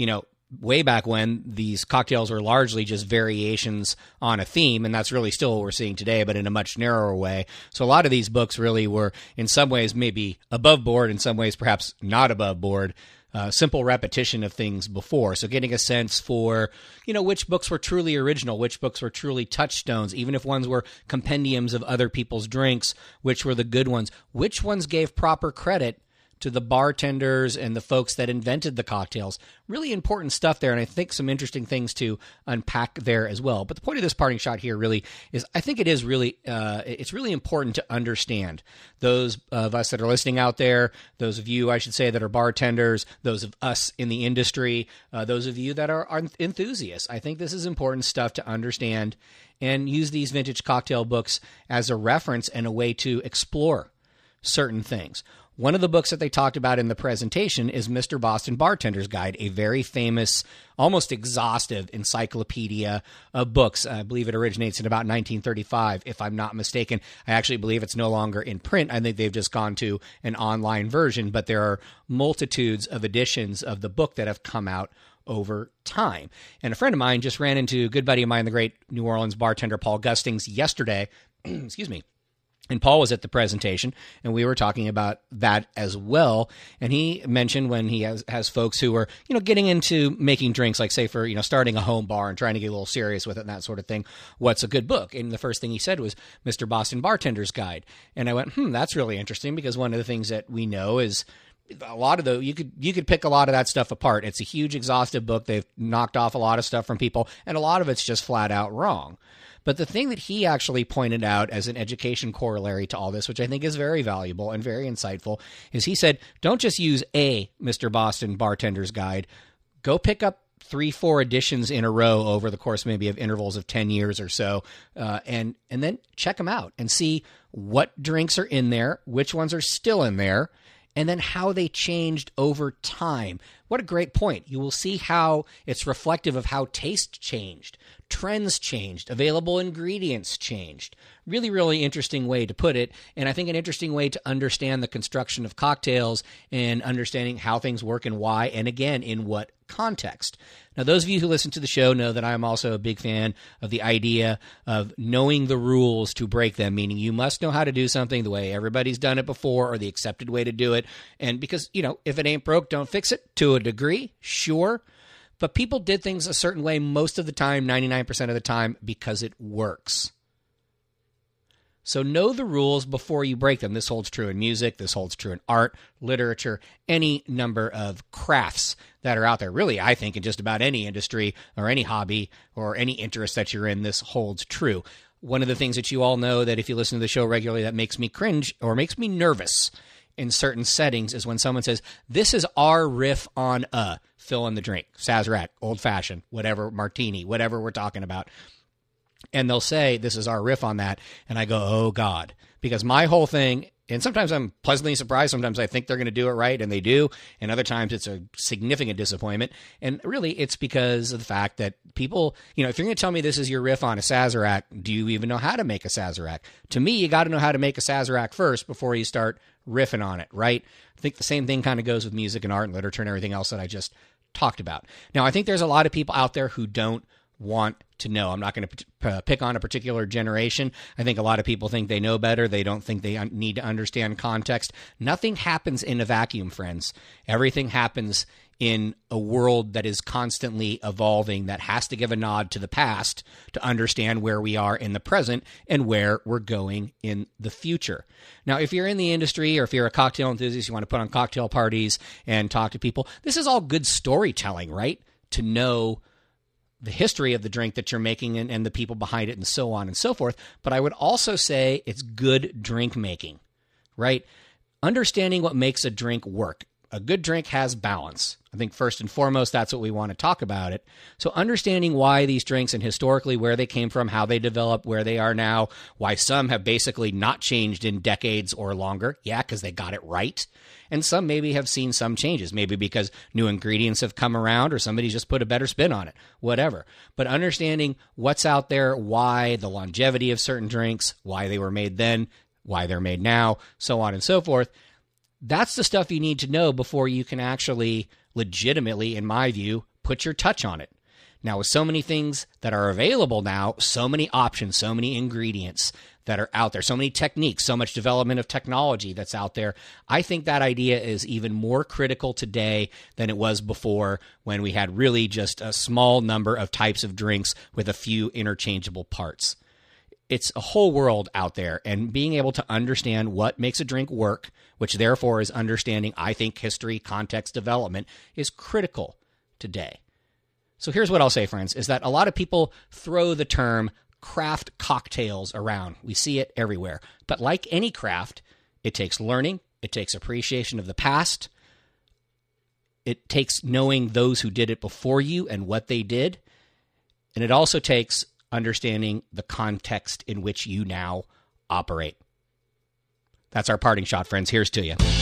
Way back when, these cocktails were largely just variations on a theme, and that's really still what we're seeing today, but in a much narrower way. So a lot of these books really were, in some ways, maybe above board, in some ways, perhaps not above board, simple repetition of things before. So getting a sense for, which books were truly original, which books were truly touchstones, even if ones were compendiums of other people's drinks, which were the good ones, which ones gave proper credit to the bartenders and the folks that invented the cocktails. Really important stuff there, and I think some interesting things to unpack there as well. But the point of this parting shot here really is, I think it is really, it's really important to understand those of us that are listening out there, those of you, I should say, that are bartenders, those of us in the industry, those of you that are enthusiasts. I think this is important stuff to understand and use these vintage cocktail books as a reference and a way to explore certain things. One of the books that they talked about in the presentation is Mr. Boston Bartender's Guide, a very famous, almost exhaustive encyclopedia of books. I believe it originates in about 1935, if I'm not mistaken. I actually believe it's no longer in print. I think they've just gone to an online version, but there are multitudes of editions of the book that have come out over time. And a friend of mine just ran into a good buddy of mine, the great New Orleans bartender Paul Gustings, yesterday. Excuse me. And Paul was at the presentation, and we were talking about that as well. And he mentioned when he has folks who are, getting into making drinks, like say for, starting a home bar and trying to get a little serious with it and that sort of thing, what's a good book? And the first thing he said was Mr. Boston Bartender's Guide. And I went, that's really interesting, because one of the things that we know is a lot of you could pick a lot of that stuff apart. It's a huge, exhaustive book. They've knocked off a lot of stuff from people, and a lot of it's just flat out wrong. But the thing that he actually pointed out as an education corollary to all this, which I think is very valuable and very insightful, is he said, don't just use a Mr. Boston Bartender's Guide. Go pick up 3-4 editions in a row over the course maybe of intervals of 10 years or so, and then check them out and see what drinks are in there, which ones are still in there, and then how they changed over time. What a great point. You will see how it's reflective of how taste changed, trends changed, available ingredients changed. Really, really interesting way to put it, and I think an interesting way to understand the construction of cocktails and understanding how things work and why, and again, in what context. Now, those of you who listen to the show know that I'm also a big fan of the idea of knowing the rules to break them, meaning you must know how to do something the way everybody's done it before or the accepted way to do it. And because, if it ain't broke, don't fix it, to a degree, sure. But people did things a certain way most of the time, 99% of the time, because it works. So know the rules before you break them. This holds true in music. This holds true in art, literature, any number of crafts that are out there. Really, I think in just about any industry or any hobby or any interest that you're in, this holds true. One of the things that you all know that if you listen to the show regularly that makes me cringe or makes me nervous in certain settings is when someone says, this is our riff on fill in the drink, Sazerac, old fashioned, whatever, martini, whatever we're talking about. And they'll say, this is our riff on that. And I go, oh, God. Because my whole thing, and sometimes I'm pleasantly surprised. Sometimes I think they're going to do it right, and they do. And other times it's a significant disappointment. And really, it's because of the fact that people, if you're going to tell me this is your riff on a Sazerac, do you even know how to make a Sazerac? To me, you got to know how to make a Sazerac first before you start riffing on it, right? I think the same thing kind of goes with music and art and literature and everything else that I just talked about. Now, I think there's a lot of people out there who don't want to know. I'm not going to pick on a particular generation. I think a lot of people think they know better. They don't think they need to understand context. Nothing happens in a vacuum, friends. Everything happens in a world that is constantly evolving, that has to give a nod to the past to understand where we are in the present and where we're going in the future. Now, if you're in the industry or if you're a cocktail enthusiast, you want to put on cocktail parties and talk to people, this is all good storytelling, right? To know the history of the drink that you're making and the people behind it and so on and so forth. But I would also say it's good drink making, right? Understanding what makes a drink work. A good drink has balance. I think first and foremost, that's what we want to talk about it. So understanding why these drinks and historically where they came from, how they developed, where they are now, why some have basically not changed in decades or longer. Yeah, because they got it right. And some maybe have seen some changes, maybe because new ingredients have come around or somebody just put a better spin on it, whatever. But understanding what's out there, why the longevity of certain drinks, why they were made then, why they're made now, so on and so forth. That's the stuff you need to know before you can actually legitimately, in my view, put your touch on it. Now, with so many things that are available now, so many options, so many ingredients that are out there, so many techniques, so much development of technology that's out there, I think that idea is even more critical today than it was before, when we had really just a small number of types of drinks with a few interchangeable parts. It's a whole world out there, and being able to understand what makes a drink work, which therefore is understanding, I think, history, context, development, is critical today. So here's what I'll say, friends, is that a lot of people throw the term craft cocktails around. We see it everywhere. But like any craft, it takes learning, it takes appreciation of the past, it takes knowing those who did it before you and what they did, and it also takes understanding the context in which you now operate. That's our parting shot, friends. Here's to you.